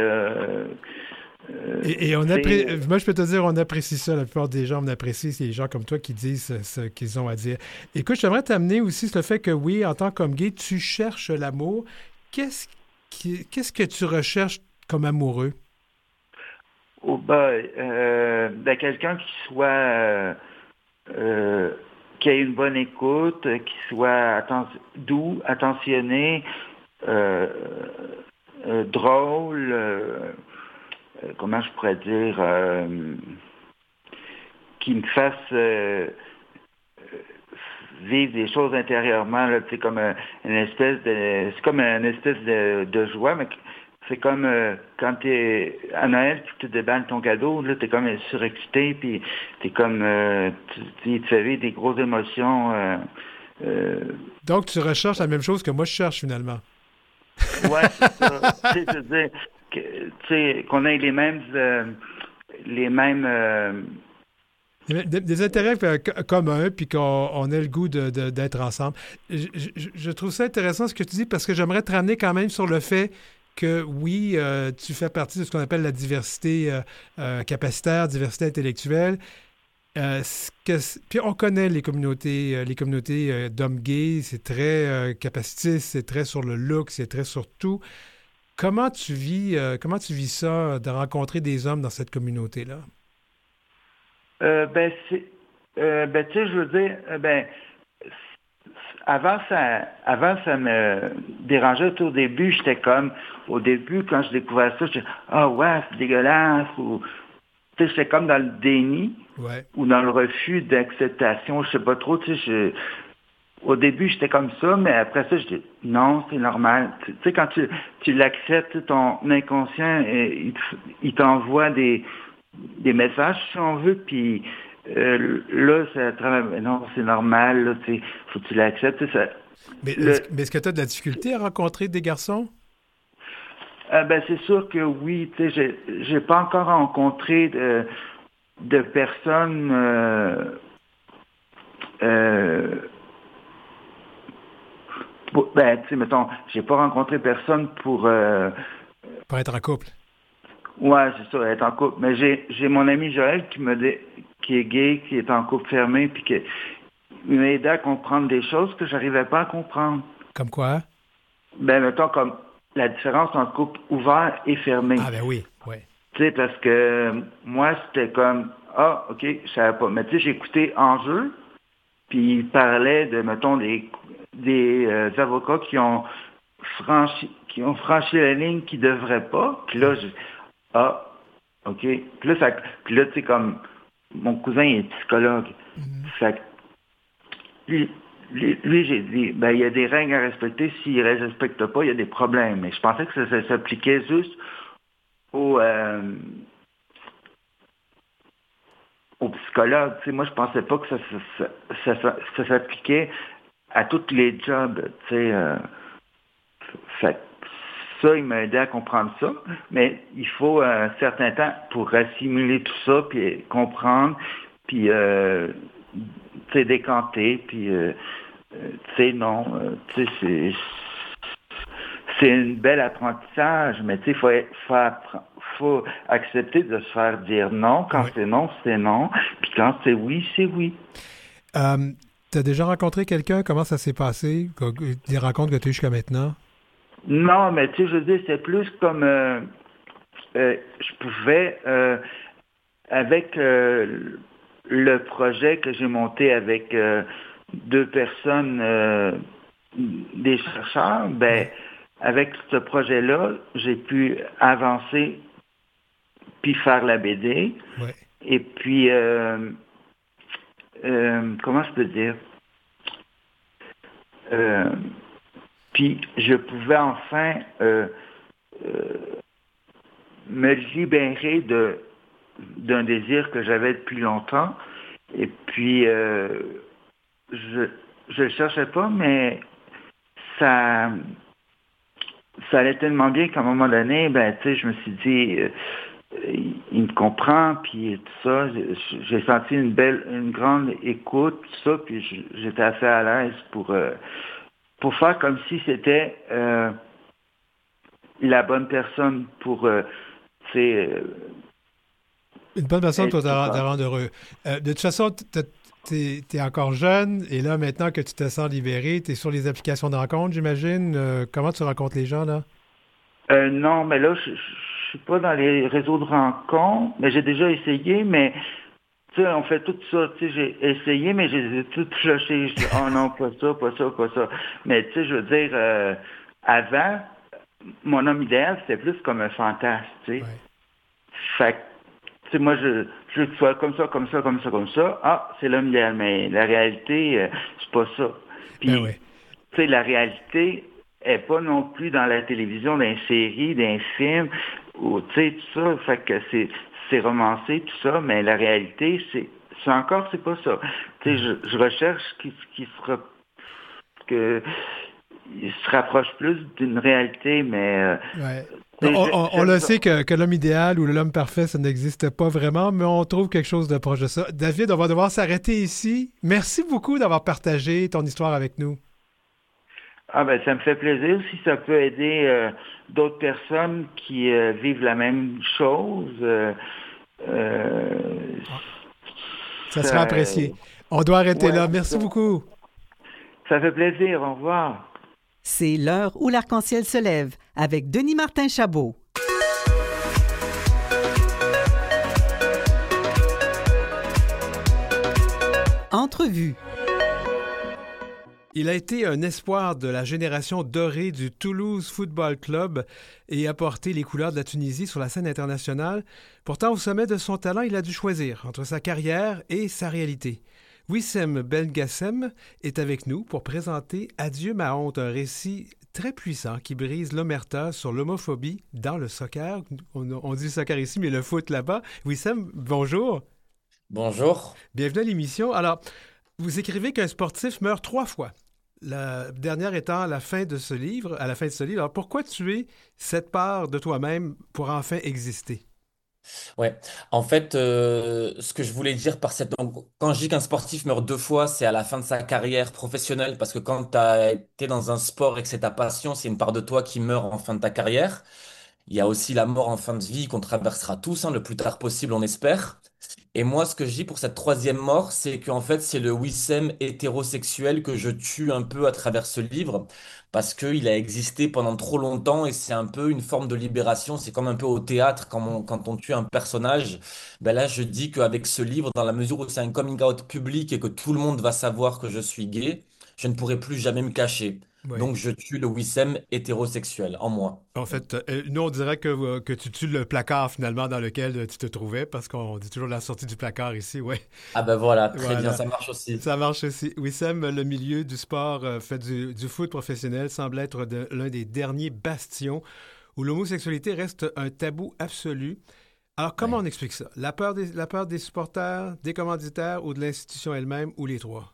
Et moi, je peux te dire, on apprécie ça. La plupart des gens, on apprécie ces gens comme toi qui disent ce qu'ils ont à dire. Écoute, j'aimerais t'amener aussi sur le fait que oui, en tant qu'homme gay, tu cherches l'amour. Qu'est-ce que tu recherches comme amoureux? ben, quelqu'un qui soit qui ait une bonne écoute, qui soit doux, attentionné, euh, drôle, comment je pourrais dire, qui me fasse vivre des choses intérieurement, là, tu sais, comme une espèce de joie, mais c'est comme quand t'es à Noël, tu te déballes ton cadeau, là, t'es comme surexcité, puis t'es comme, tu te fais vivre des grosses émotions. Donc, tu recherches la même chose que moi, je cherche finalement. Ouais, c'est ça. Tu sais, je veux dire, tu sais, qu'on ait les mêmes, Des intérêts communs, puis qu'on ait le goût d'être ensemble. Je trouve ça intéressant ce que tu dis, parce que j'aimerais te ramener quand même sur le fait que oui, tu fais partie de ce qu'on appelle la diversité capacitaire, diversité intellectuelle. Puis on connaît les communautés d'hommes gays, c'est très capacitiste, c'est très sur le look, c'est très sur tout. Comment tu vis ça, de rencontrer des hommes dans cette communauté-là? ben, ben, tu sais, je veux dire, ben, avant ça me dérangeait. Au début, au début, quand je découvrais ça, j'étais, ah ouais, c'est dégueulasse, ou, tu sais, j'étais comme dans le déni, Ouais. ou dans le refus d'acceptation, je sais pas trop, tu sais, au début, j'étais comme ça, mais après ça, je dis non, c'est normal. Tu sais, quand tu l'acceptes, ton inconscient, il t'envoie des messages, si on veut, puis là, ça travaille. Non, c'est normal, là, tu sais, faut que tu l'acceptes. Ça, Mais est-ce que tu as de la difficulté à rencontrer des garçons? ben, c'est sûr que oui, tu sais, j'ai pas encore rencontré de personnes ben, tu sais, mettons, j'ai pas rencontré personne pour Pour être en couple. ouais, c'est ça, être en couple. Mais j'ai mon ami Joël qui est gay, qui est en couple fermé, puis qui m'a aidé à comprendre des choses que j'arrivais pas à comprendre. Comme quoi? Ben, mettons, comme la différence entre couple ouvert et fermé. Ah ben oui, oui. Tu sais, parce que moi, c'était comme, ah, OK, je savais pas. Mais tu sais, j'ai écouté Enjeu, puis il parlait de, mettons, des avocats qui ont franchi la ligne qu'ils devraient pas. Puis là, ah, OK. Puis là, tu sais, comme, mon cousin est psychologue. Fait que, lui, j'ai dit, ben, il y a des règles à respecter. S'il ne les respecte pas, il y a des problèmes. Mais je pensais que ça s'appliquait juste aux, aux psychologues. Tu sais, moi, je pensais pas que ça s'appliquait à tous les jobs. Tu sais, fait que ça, il m'a aidé à comprendre ça. Mais il faut un certain temps pour assimiler tout ça, puis comprendre, puis tu sais, décanter, puis tu sais, non, tu sais, c'est un bel apprentissage, mais tu sais, faut accepter de se faire dire non. Quand Oui. c'est non, c'est non. Puis quand c'est oui, c'est oui. Tu as déjà rencontré quelqu'un? Comment ça s'est passé? Des rencontres que tu as eues jusqu'à maintenant? Non, mais tu sais, je veux dire, c'est plus comme je pouvais, avec le projet que j'ai monté avec deux personnes, des chercheurs, ben, Oui. avec ce projet-là, j'ai pu avancer puis faire la BD. Oui. Et puis, comment je peux dire? Euh, Puis je pouvais enfin me libérer d'un désir que j'avais depuis longtemps. Et puis je le cherchais pas, mais ça ça allait tellement bien qu'à un moment donné, ben tu sais, je me suis dit il me comprend, puis tout ça. J'ai senti une grande écoute, tout ça, puis j'étais assez à l'aise pour faire comme si c'était la bonne personne pour, tu sais, Une bonne personne pour être te capable. rendre heureux. De toute façon, tu es encore jeune et là, maintenant que tu te sens libéré, tu es sur les applications de rencontres, j'imagine. Comment tu rencontres les gens, là? Non, mais là, je suis pas dans les réseaux de rencontres, mais j'ai déjà essayé, mais tu sais, on fait tout ça. Tu sais, j'ai essayé, mais j'ai tout flushé. Je dis, oh non, pas ça, pas ça, pas ça. Mais tu sais, je veux dire, avant, mon homme idéal, c'était plus comme un fantasme, tu sais. Ouais. Fait que, tu sais, moi, je veux que tu sois comme ça, comme ça, comme ça, comme ça. Ah, c'est l'homme idéal, mais la réalité, c'est pas ça. Ben Puis, oui. tu sais, la réalité est pas non plus dans la télévision, dans les séries, dans les films, ou, tu sais, tout ça. Fait que c'est romancé, tout ça, mais la réalité, c'est pas ça. Tu sais, je recherche que, il se rapproche plus d'une réalité, mais, Ouais. tu sais, On j'aime le ça. sait que l'homme idéal ou l'homme parfait, ça n'existe pas vraiment, mais on trouve quelque chose de proche de ça. David, on va devoir s'arrêter ici. Merci beaucoup d'avoir partagé ton histoire avec nous. Ah ben ça me fait plaisir si ça peut aider d'autres personnes qui vivent la même chose. Euh, Ah, ça sera ça, apprécié. On doit arrêter ouais, là. c'est Merci ça. beaucoup. Ça fait plaisir. Au revoir. C'est l'heure où l'arc-en-ciel se lève avec Denis Martin Chabot. Entrevue. Il a été un espoir de la génération dorée du Toulouse Football Club et a porté les couleurs de la Tunisie sur la scène internationale. Pourtant, au sommet de son talent, il a dû choisir entre sa carrière et sa réalité. Wissem Belgassem est avec nous pour présenter Adieu ma honte, un récit très puissant qui brise l'omerta sur l'homophobie dans le soccer. On dit le soccer ici, mais le foot là-bas. Wissem, bonjour. Bonjour. Bienvenue à l'émission. Alors, vous écrivez qu'un sportif meurt 3 fois. La dernière étant à la fin de ce livre, à la fin de ce livre. Alors, pourquoi tuer cette part de toi-même pour enfin exister? Ouais. En fait, ce que je voulais dire par cette... donc, quand je dis qu'un sportif meurt 2 fois, c'est à la fin de sa carrière professionnelle, parce que quand tu as été dans un sport et que c'est ta passion, c'est une part de toi qui meurt en fin de ta carrière. Il y a aussi la mort en fin de vie qu'on traversera tous, hein, le plus tard possible, on espère. Et moi, ce que je dis pour cette troisième mort, c'est qu'en fait, c'est le Wissem hétérosexuel que je tue un peu à travers ce livre, parce qu'il a existé pendant trop longtemps et c'est un peu une forme de libération. C'est comme un peu au théâtre, quand on tue un personnage. Ben là, je dis qu'avec ce livre, dans la mesure où c'est un coming out public et que tout le monde va savoir que je suis gay, je ne pourrai plus jamais me cacher. Oui. Donc je tue le Wissem hétérosexuel en moi. En fait, nous, on dirait que tu tues le placard finalement dans lequel tu te trouvais, parce qu'on dit toujours la sortie du placard ici, oui. Ah ben voilà, très bien, Voilà. ça marche aussi. Ça marche aussi. Wissem, le milieu du sport, fait du foot professionnel, semble être l'un des derniers bastions où l'homosexualité reste un tabou absolu. Alors, comment Ouais. on explique ça? La peur des supporters, des commanditaires ou de l'institution elle-même, ou les trois?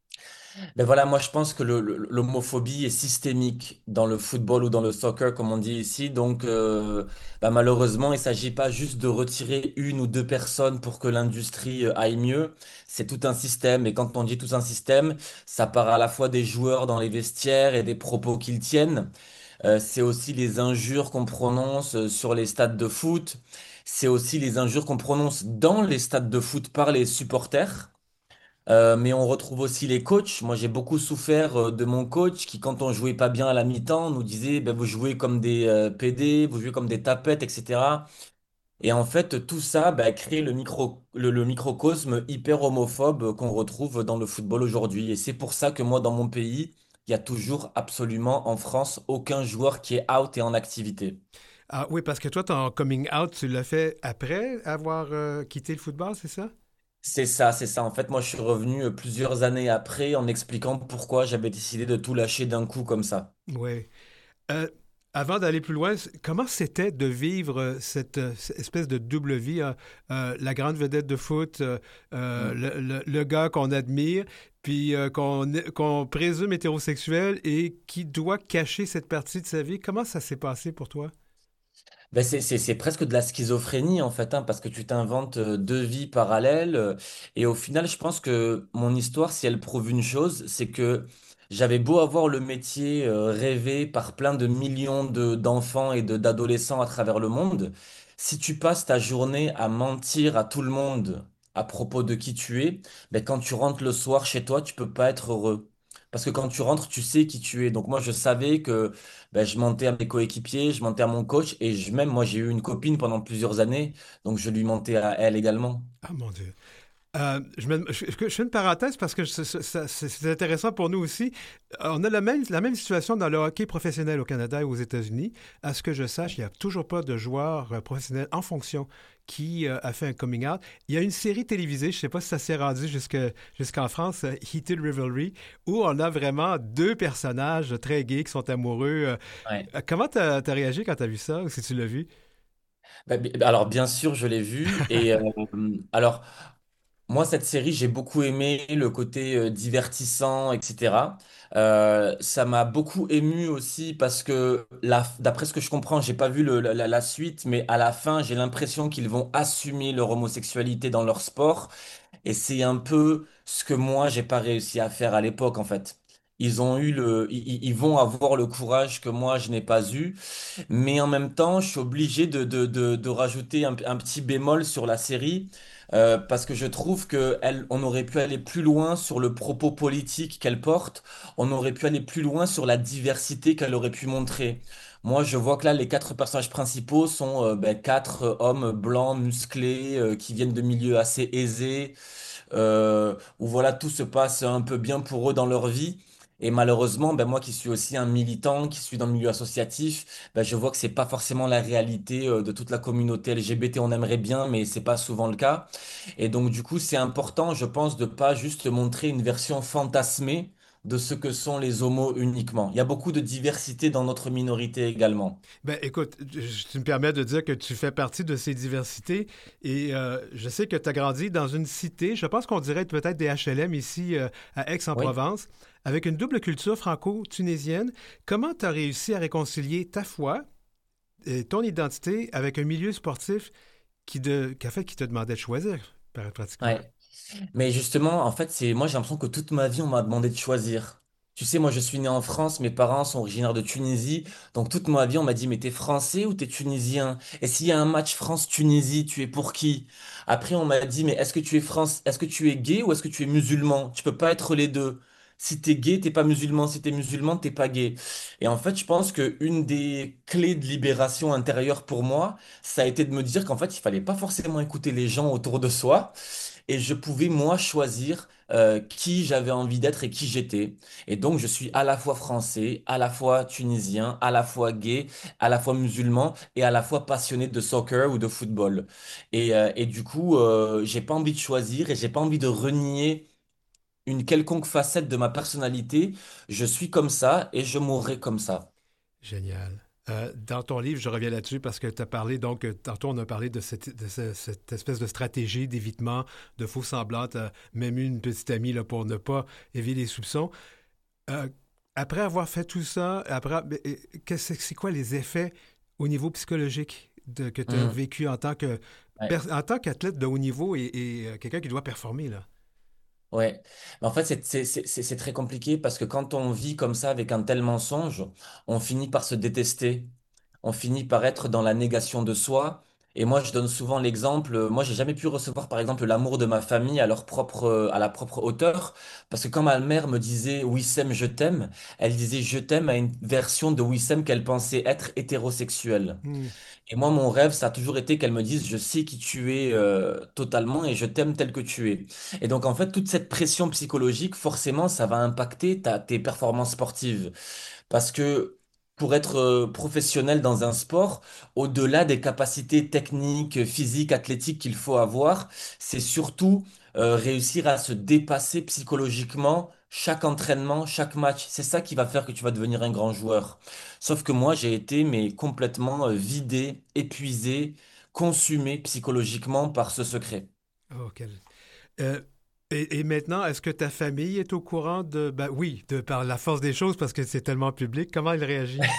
Ben voilà, moi je pense que l'homophobie est systémique dans le football ou dans le soccer, comme on dit ici. Donc ben malheureusement, il ne s'agit pas juste de retirer une ou deux personnes pour que l'industrie aille mieux. C'est tout un système. Et quand on dit tout un système, ça part à la fois des joueurs dans les vestiaires et des propos qu'ils tiennent. C'est aussi les injures qu'on prononce sur les stades de foot. C'est aussi les injures qu'on prononce dans les stades de foot par les supporters. Mais on retrouve aussi les coachs. Moi, j'ai beaucoup souffert de mon coach qui, quand on jouait pas bien à la mi-temps, nous disait, ben, vous jouez comme des PD, vous jouez comme des tapettes, etc. Et en fait, tout ça ben, crée le microcosme hyper homophobe qu'on retrouve dans le football aujourd'hui. Et c'est pour ça que moi, dans mon pays, il y a toujours absolument en France aucun joueur qui est out et en activité. Ah oui, parce que toi, ton coming out, tu l'as fait après avoir quitté le football, c'est ça? C'est ça, c'est ça. En fait, moi, je suis revenu plusieurs années après en expliquant pourquoi j'avais décidé de tout lâcher d'un coup comme ça. Oui. Euh, Avant d'aller plus loin, comment c'était de vivre cette espèce de double vie, hein? La grande vedette de foot, Mm. le gars qu'on admire, puis qu'on présume hétérosexuel et qui doit cacher cette partie de sa vie. Comment ça s'est passé pour toi? Ben c'est presque de la schizophrénie en fait, hein, parce que tu t'inventes deux vies parallèles. Et au final, je pense que mon histoire, si elle prouve une chose, c'est que j'avais beau avoir le métier rêvé par plein de millions d'enfants et d'adolescents à travers le monde, si tu passes ta journée à mentir à tout le monde à propos de qui tu es, ben quand tu rentres le soir chez toi, tu peux pas être heureux. Parce que quand tu rentres, tu sais qui tu es. Donc moi, je savais que ben, je mentais à mes coéquipiers, je mentais à mon coach et même moi j'ai eu une copine pendant plusieurs années, donc je lui mentais à elle également. Ah mon Dieu. Je fais une parenthèse parce que c'est intéressant pour nous aussi. On a la même situation dans le hockey professionnel au Canada et aux États-Unis. À ce que je sache, il n'y a toujours pas de joueur professionnel en fonction qui a fait un coming out. Il y a une série télévisée, je ne sais pas si ça s'est rendu jusqu'en France, Heated Rivalry, où on a vraiment deux personnages très gays qui sont amoureux. Ouais. Comment t'as réagi quand t'as vu ça, ou si tu l'as vu? Alors bien sûr, je l'ai vu et alors moi, cette série, j'ai beaucoup aimé le côté divertissant, etc. Ça m'a beaucoup ému aussi parce que, d'après ce que je comprends, j'ai pas vu la suite, mais à la fin, j'ai l'impression qu'ils vont assumer leur homosexualité dans leur sport. Et c'est un peu ce que moi, j'ai pas réussi à faire à l'époque, en fait. Ils vont avoir le courage que moi, je n'ai pas eu. Mais en même temps, je suis obligé de rajouter un petit bémol sur la série parce que je trouve on aurait pu aller plus loin sur le propos politique qu'elle porte. On aurait pu aller plus loin sur la diversité qu'elle aurait pu montrer. Moi, je vois que là, les quatre personnages principaux sont ben, quatre hommes blancs, musclés, qui viennent de milieux assez aisés, où voilà, tout se passe un peu bien pour eux dans leur vie. Et malheureusement, ben moi qui suis aussi un militant, qui suis dans le milieu associatif, ben je vois que c'est pas forcément la réalité de toute la communauté LGBT. On aimerait bien, mais c'est pas souvent le cas. Et donc du coup, c'est important, je pense, de pas juste montrer une version fantasmée de ce que sont les homos uniquement. Il y a beaucoup de diversité dans notre minorité également. Ben, écoute, tu me permets de dire que tu fais partie de ces diversités et je sais que tu as grandi dans une cité, je pense qu'on dirait peut-être des HLM ici à Oui. Aix-en-Provence, avec une double culture franco-tunisienne. Comment tu as réussi à réconcilier ta foi et ton identité avec un milieu sportif qui te demandait de choisir, pratiquement? Ouais. Mais justement, en fait, moi j'ai l'impression que toute ma vie on m'a demandé de choisir. Tu sais, moi je suis né en France, mes parents sont originaires de Tunisie, donc toute ma vie on m'a dit mais t'es français ou t'es tunisien? Et s'il y a un match France-Tunisie, tu es pour qui? Après on m'a dit mais est-ce que tu es gay ou est-ce que tu es musulman? Tu peux pas être les deux. Si t'es gay, t'es pas musulman. Si t'es musulman, t'es pas gay. Et en fait, je pense que une des clés de libération intérieure pour moi, ça a été de me dire qu'en fait, il fallait pas forcément écouter les gens autour de soi et je pouvais, moi, choisir qui j'avais envie d'être et qui j'étais. Et donc, je suis à la fois français, à la fois tunisien, à la fois gay, à la fois musulman et à la fois passionné de soccer ou de football. Et du coup, j'ai pas envie de choisir et j'ai pas envie de renier une quelconque facette de ma personnalité. Je suis comme ça et je mourrai comme ça. Génial. Dans ton livre, je reviens là-dessus parce que tu as parlé, donc, tantôt on a parlé de cette espèce de stratégie d'évitement, de faux semblants. Tu as même eu une petite amie là, pour ne pas éveiller les soupçons. Euh, Après avoir fait tout ça, c'est quoi les effets au niveau psychologique que tu as Hmm. vécu en tant Ouais. en tant qu'athlète de haut niveau et quelqu'un qui doit performer, là? Ouais. Mais en fait, c'est très compliqué parce que quand on vit comme ça avec un tel mensonge, on finit par se détester. On finit par être dans la négation de soi. Et moi, je donne souvent l'exemple, moi, j'ai jamais pu recevoir, par exemple, l'amour de ma famille à la propre hauteur, parce que quand ma mère me disait Wissem, je t'aime, elle disait je t'aime à une version de Wissem qu'elle pensait être hétérosexuelle. Hmm. Et moi, mon rêve, ça a toujours été qu'elle me dise je sais qui tu es totalement et je t'aime tel que tu es. Et donc, en fait, toute cette pression psychologique, forcément, ça va impacter tes performances sportives. Parce que pour être professionnel dans un sport, au-delà des capacités techniques, physiques, athlétiques qu'il faut avoir, c'est surtout réussir à se dépasser psychologiquement chaque entraînement, chaque match. C'est ça qui va faire que tu vas devenir un grand joueur. Sauf que moi, j'ai été mais complètement vidé, épuisé, consumé psychologiquement par ce secret. Oh, Euh, et maintenant, est-ce que ta famille est au courant de... Ben oui, par la force des choses, parce que c'est tellement public. Comment il réagit?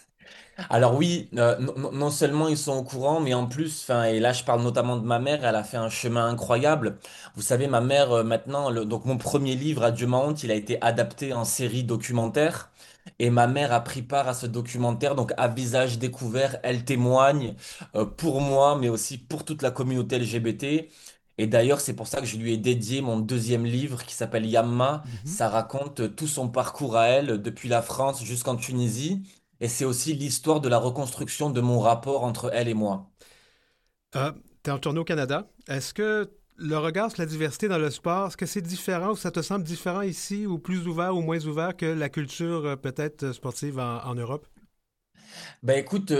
Alors oui, non seulement ils sont au courant, mais en plus, enfin, et là je parle notamment de ma mère, elle a fait un chemin incroyable. Vous savez, ma mère maintenant, donc mon premier livre, Adieu ma honte, il a été adapté en série documentaire, et ma mère a pris part à ce documentaire, donc à visage découvert, elle témoigne pour moi, mais aussi pour toute la communauté LGBT. Et d'ailleurs, c'est pour ça que je lui ai dédié mon deuxième livre qui s'appelle Yamma. Mhm. Ça raconte tout son parcours à elle, depuis la France jusqu'en Tunisie. Et c'est aussi l'histoire de la reconstruction de mon rapport entre elle et moi. T'es retourné au Canada. Est-ce que le regard sur la diversité dans le sport, est-ce que c'est différent ou ça te semble différent ici ou plus ouvert ou moins ouvert que la culture peut-être sportive en Europe? Ben écoute,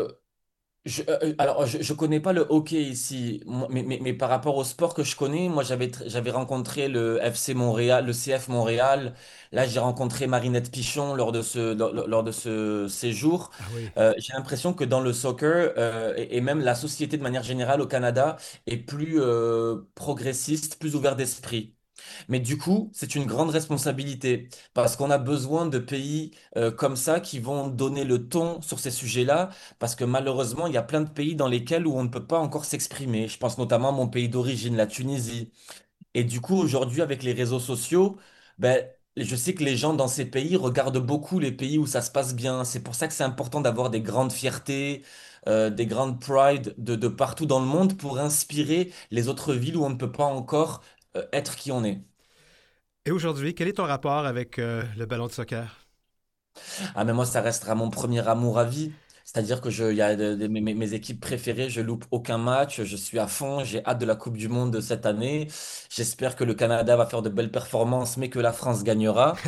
je connais pas le hockey ici, mais par rapport au sport que je connais, moi j'avais rencontré le FC Montréal, le CF Montréal. Là, j'ai rencontré Marinette Pichon lors de ce séjour. Ah oui. J'ai l'impression que dans le soccer et même la société de manière générale au Canada est plus progressiste, plus ouvert d'esprit. Mais du coup, c'est une grande responsabilité parce qu'on a besoin de pays comme ça qui vont donner le ton sur ces sujets-là parce que malheureusement, il y a plein de pays dans lesquels où on ne peut pas encore s'exprimer. Je pense notamment à mon pays d'origine, la Tunisie. Et du coup, aujourd'hui, avec les réseaux sociaux, ben, je sais que les gens dans ces pays regardent beaucoup les pays où ça se passe bien. C'est pour ça que c'est important d'avoir des grandes fiertés, des grandes prides de partout dans le monde pour inspirer les autres villes où on ne peut pas encore être qui on est. Et aujourd'hui, quel est ton rapport avec le ballon de soccer? Ah, mais moi, ça restera mon premier amour à vie. C'est-à-dire que il y a mes équipes préférées, je loupe aucun match, je suis à fond, j'ai hâte de la Coupe du Monde de cette année. J'espère que le Canada va faire de belles performances, mais que la France gagnera.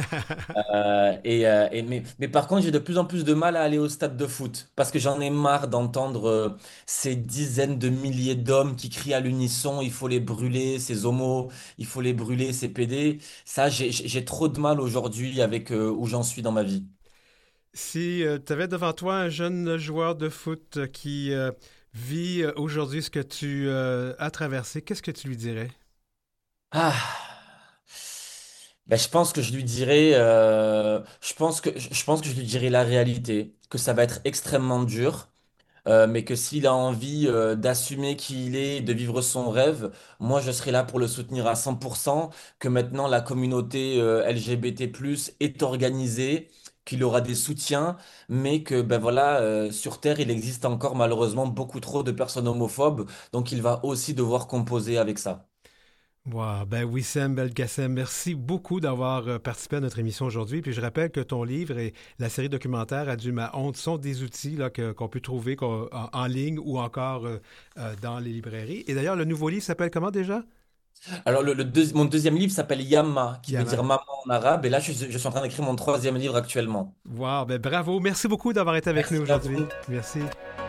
Mais par contre, j'ai de plus en plus de mal à aller au stade de foot parce que j'en ai marre d'entendre ces dizaines de milliers d'hommes qui crient à l'unisson, il faut les brûler, ces homos, il faut les brûler, ces PD. Ça, j'ai trop de mal aujourd'hui avec où j'en suis dans ma vie. Si tu avais devant toi un jeune joueur de foot qui vit aujourd'hui ce que tu as traversé, qu'est-ce que tu lui dirais? Ah. Ben, je pense que je lui dirais, je pense que je lui dirais la réalité, que ça va être extrêmement dur, mais que s'il a envie d'assumer qui il est, de vivre son rêve, moi je serai là pour le soutenir à 100%, que maintenant la communauté LGBT+ est organisée, qu'il aura des soutiens, mais que ben voilà, sur Terre il existe encore malheureusement beaucoup trop de personnes homophobes, donc il va aussi devoir composer avec ça. Wow, ben Wissem Belkacem, merci beaucoup d'avoir participé à notre émission aujourd'hui. Puis je rappelle que ton livre et la série documentaire Adieu ma honte sont des outils là, qu'on peut trouver en ligne ou encore dans les librairies. Et d'ailleurs, le nouveau livre s'appelle comment déjà? Alors, mon deuxième livre s'appelle Yamma, qui veut Yama. dire maman en arabe. Et là, je suis en train d'écrire mon troisième livre actuellement. Wow, ben bravo. Merci beaucoup d'avoir été avec nous Merci à aujourd'hui. vous. Merci.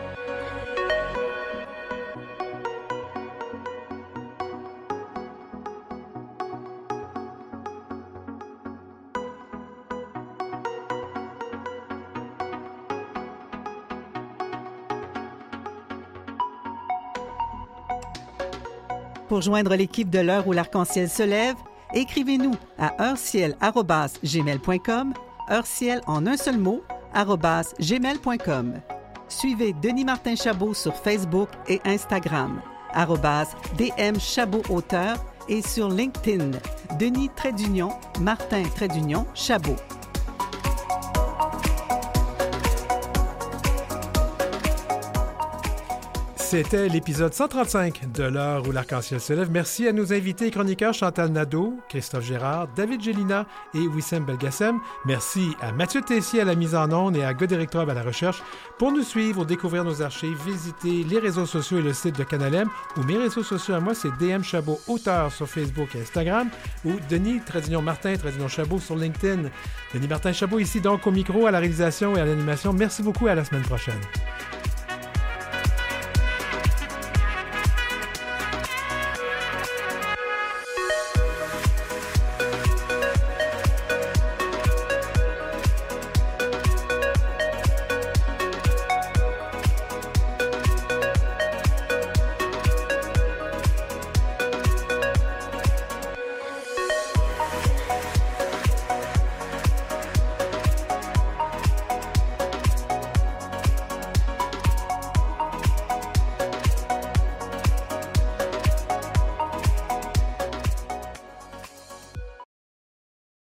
Pour joindre l'équipe de l'heure où l'arc-en-ciel se lève, écrivez-nous à heureciel@gmail.com, heureciel en un seul mot, @gmail.com. Suivez Denis Martin Chabot sur Facebook et Instagram, @DM Chabot Auteur et sur LinkedIn, Denis-Martin-Chabot. C'était l'épisode 135 de l'heure où l'arc-en-ciel se lève. Merci à nos invités et chroniqueurs Chantal Nadeau, Christophe Gérard, David Gélina et Wissem Belgacem. Merci à Mathieu Tessier à la mise en onde et à Godéric Traub à la recherche. Pour nous suivre ou découvrir nos archives, visitez les réseaux sociaux et le site de Canal M, ou mes réseaux sociaux à moi, c'est DM Chabot Auteur sur Facebook et Instagram, ou Denis-Martin-Chabot sur LinkedIn. Denis Martin Chabot ici donc au micro, à la réalisation et à l'animation. Merci beaucoup et à la semaine prochaine.